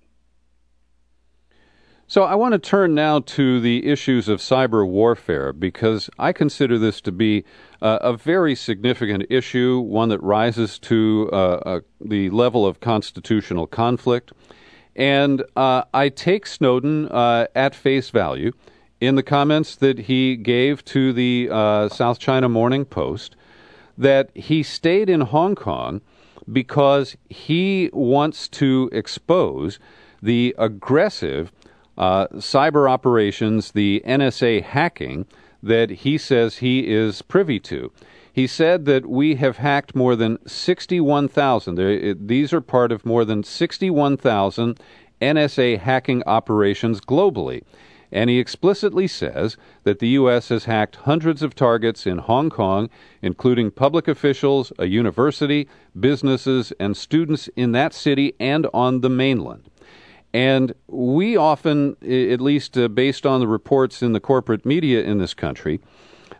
So I want to turn now to the issues of cyber warfare because I consider this to be uh, a very significant issue, one that rises to uh, uh, the level of constitutional conflict. And uh, I take Snowden uh, at face value in the comments that he gave to the uh, South China Morning Post that he stayed in Hong Kong because he wants to expose the aggressive Uh, cyber operations, the N S A hacking that he says he is privy to. He said that we have hacked more than sixty-one thousand. These are part of more than sixty-one thousand N S A hacking operations globally. And he explicitly says that the U S has hacked hundreds of targets in Hong Kong, including public officials, a university, businesses, and students in that city and on the mainland. And we often, at least uh, based on the reports in the corporate media in this country,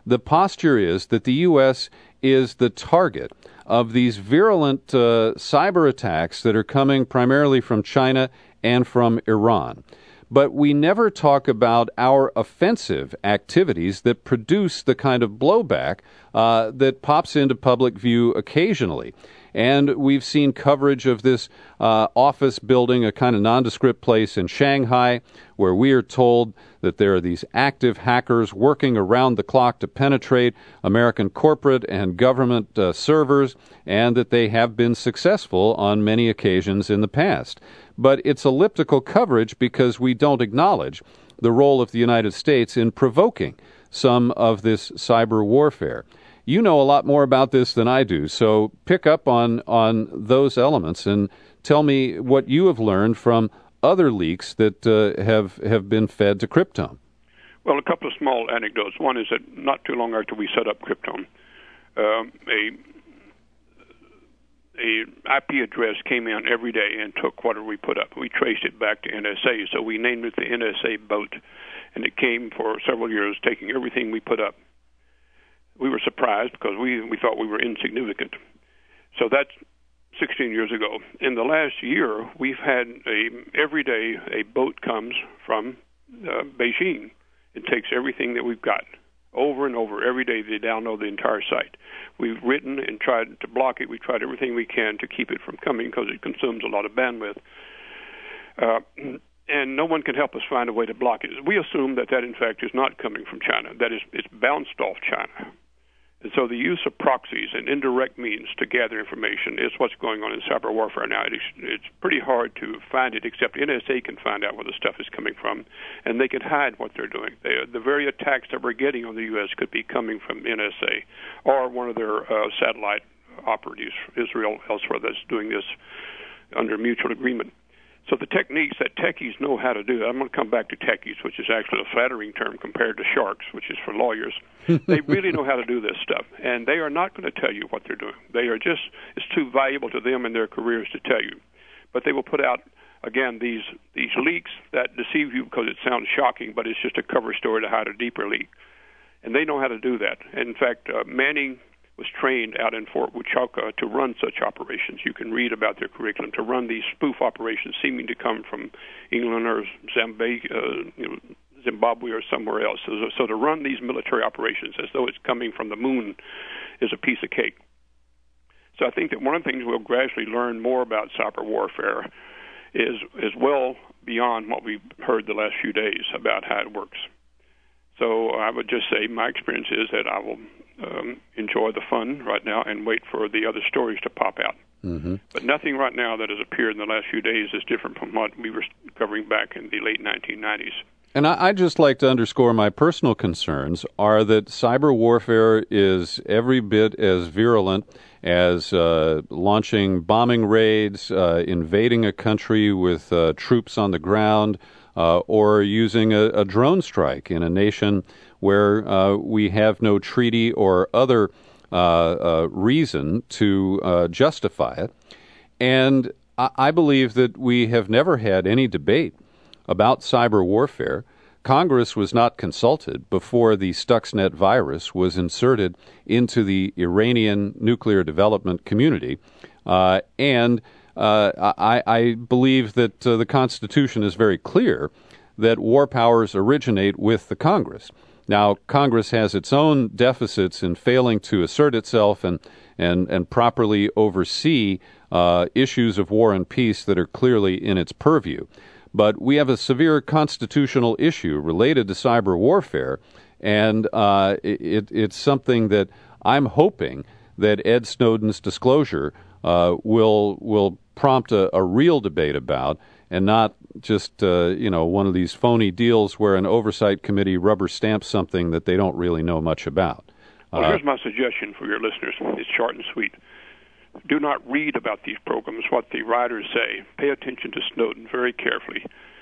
the posture is that the U S is the target of these virulent uh, cyber attacks that are coming primarily from China and from Iran. But we never talk about our offensive activities that produce the kind of blowback uh, that pops into public view occasionally. And we've seen coverage of this uh, office building, a kind of nondescript place in Shanghai, where we are told that there are these active hackers working around the clock to penetrate American corporate and government uh, servers, and that they have been successful on many occasions in the past. But it's elliptical coverage because we don't acknowledge the role of the United States in provoking some of this cyber warfare. You know a lot more about this than I do, so pick up on, on those elements and tell me what you have learned from other leaks that uh, have, have been fed to Cryptome. Well, a couple of small anecdotes. One is that not too long after we set up Cryptome, um, a a I P address came in every day and took whatever we put up. We traced it back to N S A, so we named it the N S A boat, and it came for several years taking everything we put up. We were surprised because we, we thought we were insignificant. So that's sixteen years ago. In the last year, we've had a every day a boat comes from uh, Beijing and takes everything that we've got. Over and over, every day they download the entire site. We've written and tried to block it. We tried everything we can to keep it from coming because it consumes a lot of bandwidth. Uh, and no one can help us find a way to block it. We assume that that, in fact, is not coming from China. That is, it's bounced off China. And so the use of proxies and indirect means to gather information is what's going on in cyber warfare now. It's, it's pretty hard to find it, except N S A can find out where the stuff is coming from, and they can hide what they're doing. They, the very attacks that we're getting on the U S could be coming from N S A or one of their uh, satellite operatives, Israel, elsewhere, that's doing this under mutual agreement. So the techniques that techies know how to do, I'm going to come back to techies, which is actually a flattering term compared to sharks, which is for lawyers. They really know how to do this stuff, and they are not going to tell you what they're doing. They are just, it's too valuable to them and their careers to tell you. But they will put out, again, these, these leaks that deceive you because it sounds shocking, but it's just a cover story to hide a deeper leak. And they know how to do that. And in fact, uh, Manning was trained out in Fort Huachuca to run such operations. You can read about their curriculum, to run these spoof operations seeming to come from England or Zimbabwe, uh, you know, Zimbabwe or somewhere else. So, so to run these military operations as though it's coming from the moon is a piece of cake. So I think that one of the things we'll gradually learn more about cyber warfare is, is well beyond what we've heard the last few days about how it works. So I would just say my experience is that I will Um, enjoy the fun right now and wait for the other stories to pop out. Mm-hmm. But nothing right now that has appeared in the last few days is different from what we were covering back in the late nineteen nineties. And I, I'd just like to underscore my personal concerns are that cyber warfare is every bit as virulent as uh, launching bombing raids, uh, invading a country with uh, troops on the ground, uh, or using a, a drone strike in a nation where uh, we have no treaty or other uh, uh, reason to uh, justify it. And I, I believe that we have never had any debate about cyber warfare. Congress was not consulted before the Stuxnet virus was inserted into the Iranian nuclear development community. Uh, and uh, I, I believe that uh, the Constitution is very clear that war powers originate with the Congress. Now, Congress has its own deficits in failing to assert itself and, and, and properly oversee uh, issues of war and peace that are clearly in its purview. But we have a severe constitutional issue related to cyber warfare, and uh, it, it's something that I'm hoping that Ed Snowden's disclosure uh, will will prompt a, a real debate about, and not just uh, you know one of these phony deals where an oversight committee rubber stamps something that they don't really know much about. Well, uh, here's my suggestion for your listeners. It's short and sweet. Do not read about these programs, what the writers say. Pay attention to Snowden very carefully.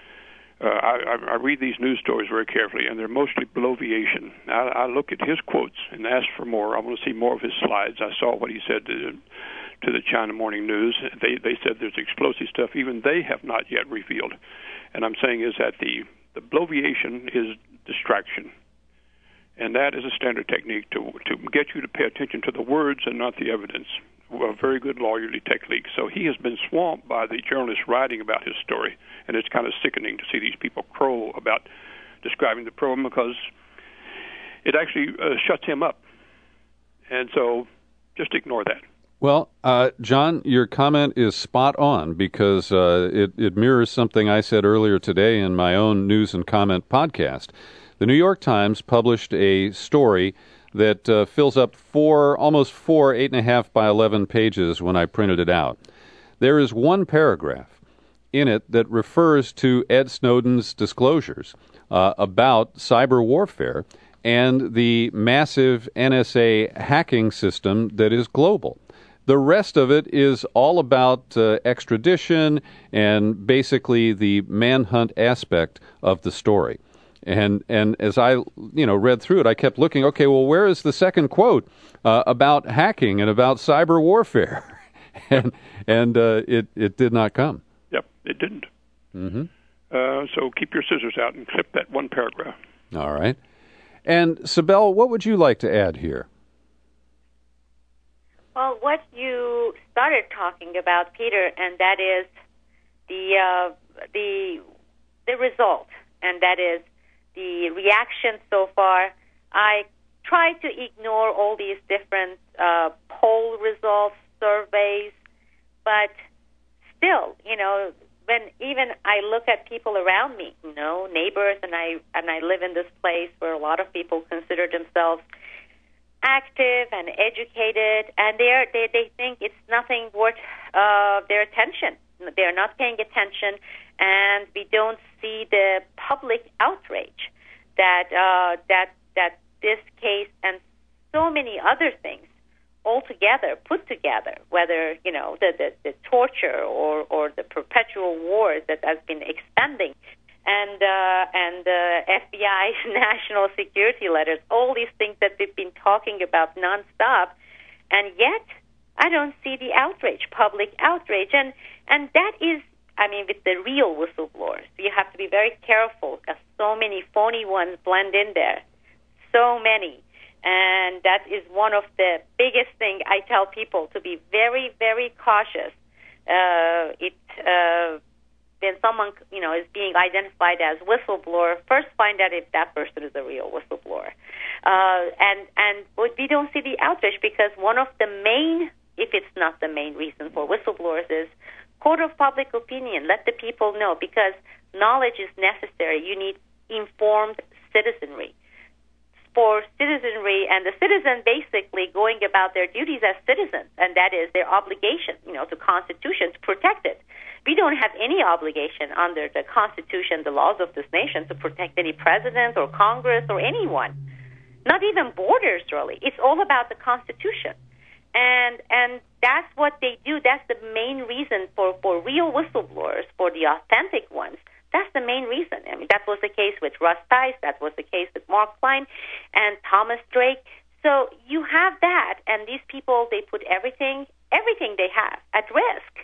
Uh, I, I read these news stories very carefully, and they're mostly bloviation. I, I look at his quotes and ask for more. I want to see more of his slides. I saw what he said to, to the China Morning News. They, they said there's explosive stuff even they have not yet revealed. And I'm saying is that the, the bloviation is distraction. And that is a standard technique to to get you to pay attention to the words and not the evidence. A very good lawyerly technique. So he has been swamped by the journalists writing about his story, and it's kind of sickening to see these people crow about describing the problem because it actually uh, shuts him up. And so just ignore that. Well, uh, John, your comment is spot on because uh, it, it mirrors something I said earlier today in my own news and comment podcast. The New York Times published a story that uh, fills up four, almost four, eight and a half by eleven pages when I printed it out. There is one paragraph in it that refers to Ed Snowden's disclosures uh, about cyber warfare and the massive N S A hacking system that is global. The rest of it is all about uh, extradition and basically the manhunt aspect of the story. And and as I you know read through it, I kept looking. Okay, well, where is the second quote uh, about hacking and about cyber warfare? and and uh, it it did not come. Yep, it didn't. Mm-hmm. Uh, so keep your scissors out and clip that one paragraph. All right. And Sibel, what would you like to add here? Well, what you started talking about, Peter, and that is the uh, the the result, and that is the reaction so far. I try to ignore all these different uh, poll results, surveys, but still, you know, when even I look at people around me, you know, neighbors, and I and I live in this place where a lot of people consider themselves active and educated, and they are, they they think it's nothing worth uh, their attention. They're not paying attention, and we don't see the public outrage that uh, that that this case and so many other things all together, put together, whether you know the the, the torture or, or the perpetual wars that has been expanding, and uh, and the F B I's national security letters, all these things that we've been talking about nonstop, and yet I don't see the outrage, public outrage, and and that is, I mean, with the real whistleblowers, you have to be very careful because so many phony ones blend in there, so many. And that is one of the biggest things I tell people, to be very, very cautious. Uh, it uh, when someone you know is being identified as whistleblower, first find out if that person is a real whistleblower. Uh, and and we don't see the outrage because one of the main, if it's not the main reason for whistleblowers, is court of public opinion. Let the people know, because knowledge is necessary. You need informed citizenry. For citizenry, and the citizen basically going about their duties as citizens, and that is their obligation, you know, to Constitution to protect it. We don't have any obligation under the Constitution, the laws of this nation, to protect any president or Congress or anyone, not even borders, really. It's all about the Constitution. And and that's what they do. That's the main reason for, for real whistleblowers, for the authentic ones. That's the main reason. I mean, that was the case with Russ Tice. That was the case with Mark Klein and Thomas Drake. So you have that, and these people, they put everything, everything they have at risk.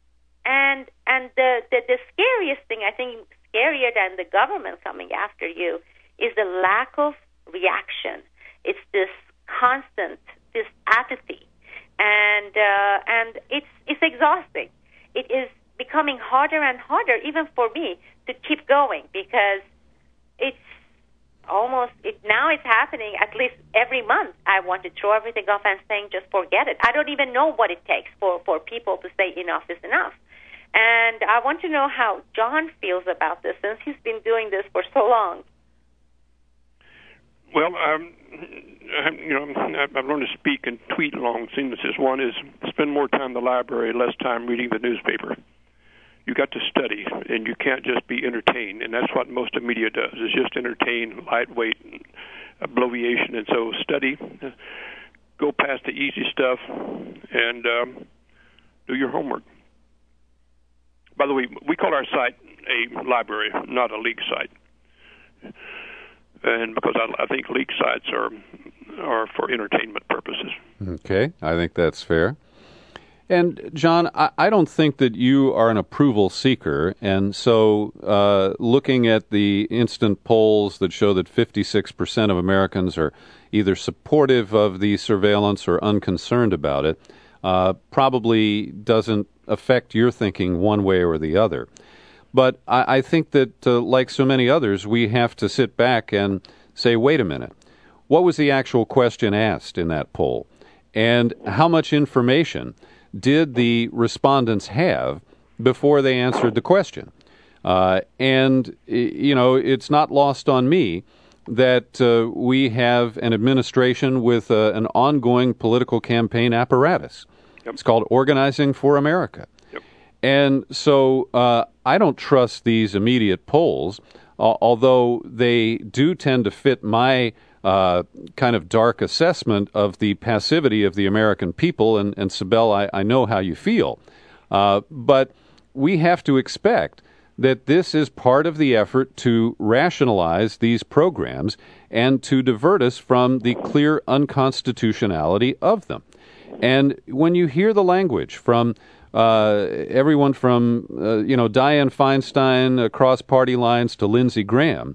And and the, the, the scariest thing, I think, scarier than the government coming after you, is the lack of reaction. It's this constant, this apathy, and uh, and it's it's exhausting. It is becoming harder and harder, even for me, to keep going, because it's almost, it now it's happening at least every month. I want to throw everything off and saying, just forget it. I don't even know what it takes for, for people to say enough is enough. And I want to know how John feels about this, since he's been doing this for so long. Well, um, you know, I've learned to speak and tweet along sentences. One is spend more time in the library, less time reading the newspaper. You got to study, and you can't just be entertained, and that's what most of media does, is just entertain, lightweight, bloviation. And so study, go past the easy stuff, and um, do your homework. By the way, we call our site a library, not a leak site, and because I, I think leak sites are are for entertainment purposes. Okay, I think that's fair. And, John, I, I don't think that you are an approval seeker, and so uh, looking at the instant polls that show that fifty-six percent of Americans are either supportive of the surveillance or unconcerned about it uh, probably doesn't affect your thinking one way or the other. But I, I think that, uh, like so many others, we have to sit back and say, wait a minute, what was the actual question asked in that poll? And how much information did the respondents have before they answered the question? Uh, and, you know, it's not lost on me that uh, we have an administration with uh, an ongoing political campaign apparatus. Yep. It's called Organizing for America. Yep. And so uh, I don't trust these immediate polls, uh, although they do tend to fit my Uh, kind of dark assessment of the passivity of the American people, and, and Sibel, I, I know how you feel. Uh, but we have to expect that this is part of the effort to rationalize these programs and to divert us from the clear unconstitutionality of them. And when you hear the language from uh, everyone from, uh, you know, Dianne Feinstein across party lines to Lindsey Graham,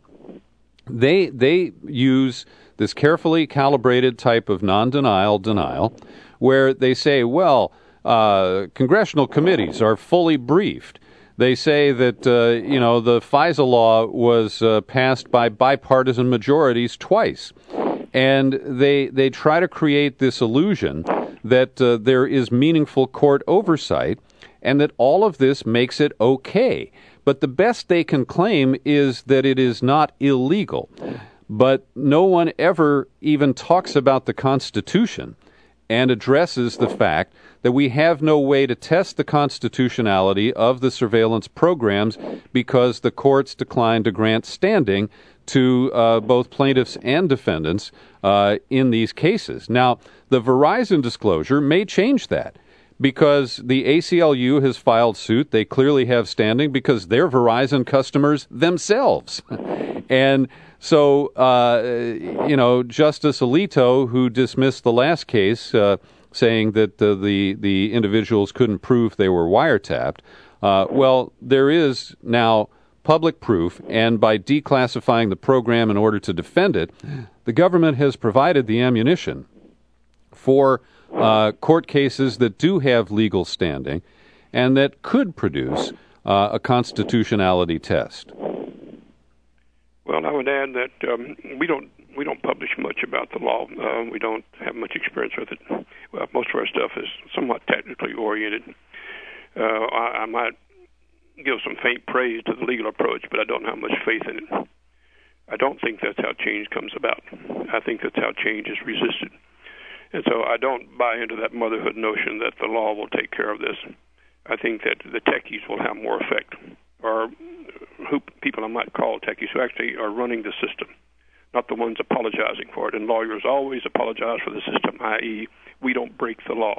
They they use this carefully calibrated type of non-denial denial where they say, well, uh, congressional committees are fully briefed. They say that, uh, you know, the FISA law was uh, passed by bipartisan majorities twice. And they they try to create this illusion that uh, there is meaningful court oversight and that all of this makes it okay. But the best they can claim is that it is not illegal. But no one ever even talks about the Constitution and addresses the fact that we have no way to test the constitutionality of the surveillance programs because the courts declined to grant standing to uh, both plaintiffs and defendants uh, in these cases. Now, the Verizon disclosure may change that, because the A C L U has filed suit. They clearly have standing because they're Verizon customers themselves. And so, uh, you know, Justice Alito, who dismissed the last case, uh, saying that uh, the, the individuals couldn't prove they were wiretapped, uh, well, there is now public proof, and by declassifying the program in order to defend it, the government has provided the ammunition for Uh, court cases that do have legal standing and that could produce uh, a constitutionality test. Well, I would add that um, we don't we don't publish much about the law. Uh, we don't have much experience with it. Well, most of our stuff is somewhat technically oriented. Uh, I, I might give some faint praise to the legal approach, but I don't have much faith in it. I don't think that's how change comes about. I think that's how change is resisted. And so I don't buy into that motherhood notion that the law will take care of this. I think that the techies will have more effect, or who people I might call techies who actually are running the system, not the ones apologizing for it. And lawyers always apologize for the system, that is, we don't break the law.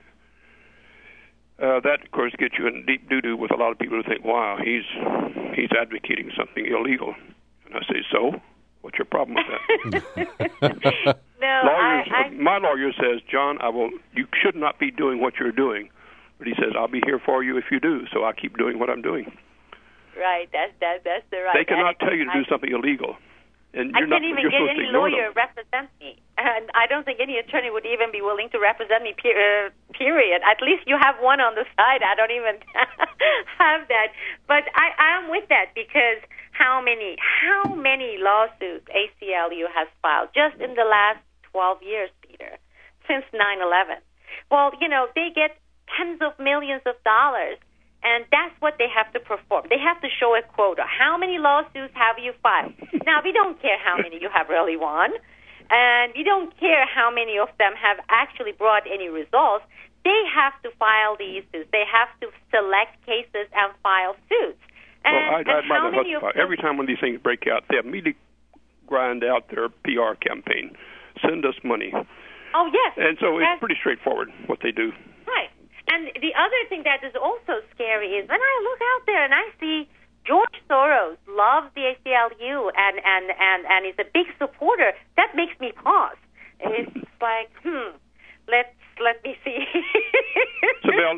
Uh, that, of course, gets you in deep doo-doo with a lot of people who think, wow, he's he's advocating something illegal. And I say, so? What's your problem with that? No, Lawyers, I, I, my lawyer says, John, I will. You should not be doing what you're doing. But he says, I'll be here for you if you do, so I keep doing what I'm doing. Right, that's, that, that's the right. They cannot I, tell you to I, do something illegal. And I you're can't not, even you're get supposed any to ignore lawyer them. represent me. And I don't think any attorney would even be willing to represent me, per, uh, period. At least you have one on the side. I don't even have that. But I, I'm with that because how many, how many lawsuits A C L U has filed just in the last twelve years, Peter, since nine eleven? Well, you know, they get tens of millions of dollars, and that's what they have to perform. They have to show a quota. How many lawsuits have you filed? Now, we don't care how many you have really won, and we don't care how many of them have actually brought any results. They have to file these suits. They have to select cases and file suits. And, well, I'd, and I'd how many of them... Every time when these things break out, they immediately grind out their P R campaign. Send us money. Oh, yes. And so it's That's... pretty straightforward what they do. Right. And the other thing that is also scary is when I look out there and I see George Soros loves the A C L U and, and, and, and is a big supporter, that makes me pause. It's like, hmm, let's let me see. Sibel,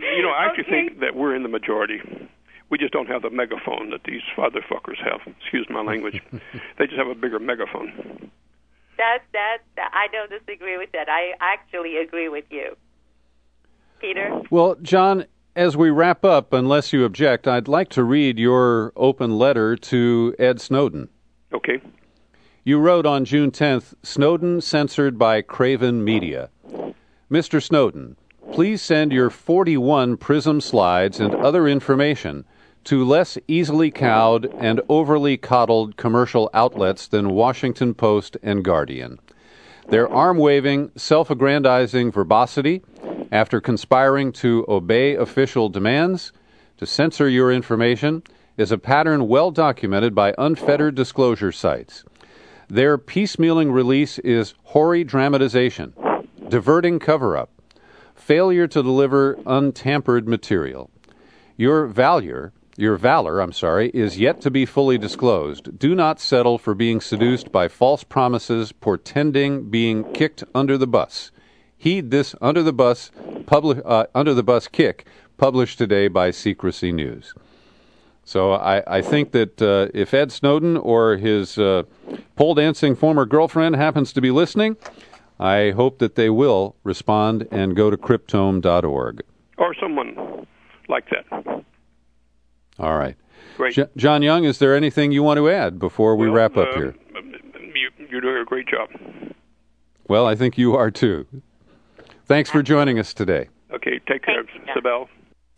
megaphone that these father fuckers have. Excuse my language. They just have a bigger megaphone. That, that, that, I don't disagree with that. I actually agree with you. Peter? Well, John, as we wrap up, unless you object, I'd like to read your open letter to Ed Snowden. Okay. You wrote on June tenth, Snowden censored by Craven Media. Mister Snowden, please send your forty-one PRISM slides and other information to less easily cowed and overly coddled commercial outlets than Washington Post and Guardian. Their arm-waving, self-aggrandizing verbosity, after conspiring to obey official demands, to censor your information, is a pattern well documented by unfettered disclosure sites. Their piecemealing release is hoary dramatization, diverting cover-up, failure to deliver untampered material. Your valor, your valor, I'm sorry, is yet to be fully disclosed. Do not settle for being seduced by false promises portending being kicked under the bus. Heed this under the bus public uh, under the bus kick published today by Secrecy News. So I, I think that uh, if Ed Snowden or his uh, pole dancing former girlfriend happens to be listening, I hope that they will respond and go to cryptome dot org. Or someone like that. All right. Great. J- John Young, is there anything you want to add before we well, wrap up uh, here? You, you're doing a great job. Well, I think you are too. Thanks for joining us today. Okay, take care, Sibel.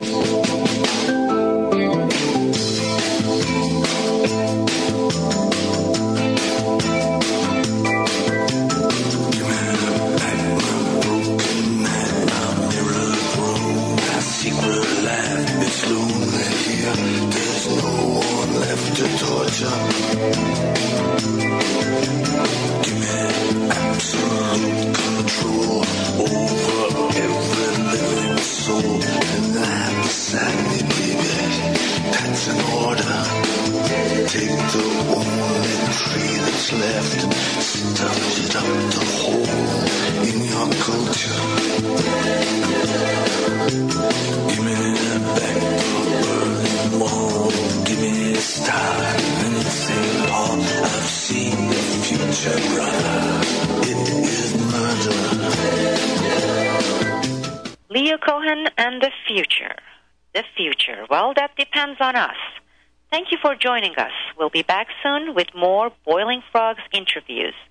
Secret life, it's lonely here. There's no one left to torture. Give me absolute control over every living soul. And I'm beside me, baby. That's an order. Take the only tree that's left. Stuff it up the hole in your culture. Give me back the burning wall. Give me a star and it's Saint Paul. I've seen the future, brother. It is murder. Leo Cohen and the future. The future. Well, that depends on us. Thank you for joining us. We'll be back soon with more Boiling Frogs interviews.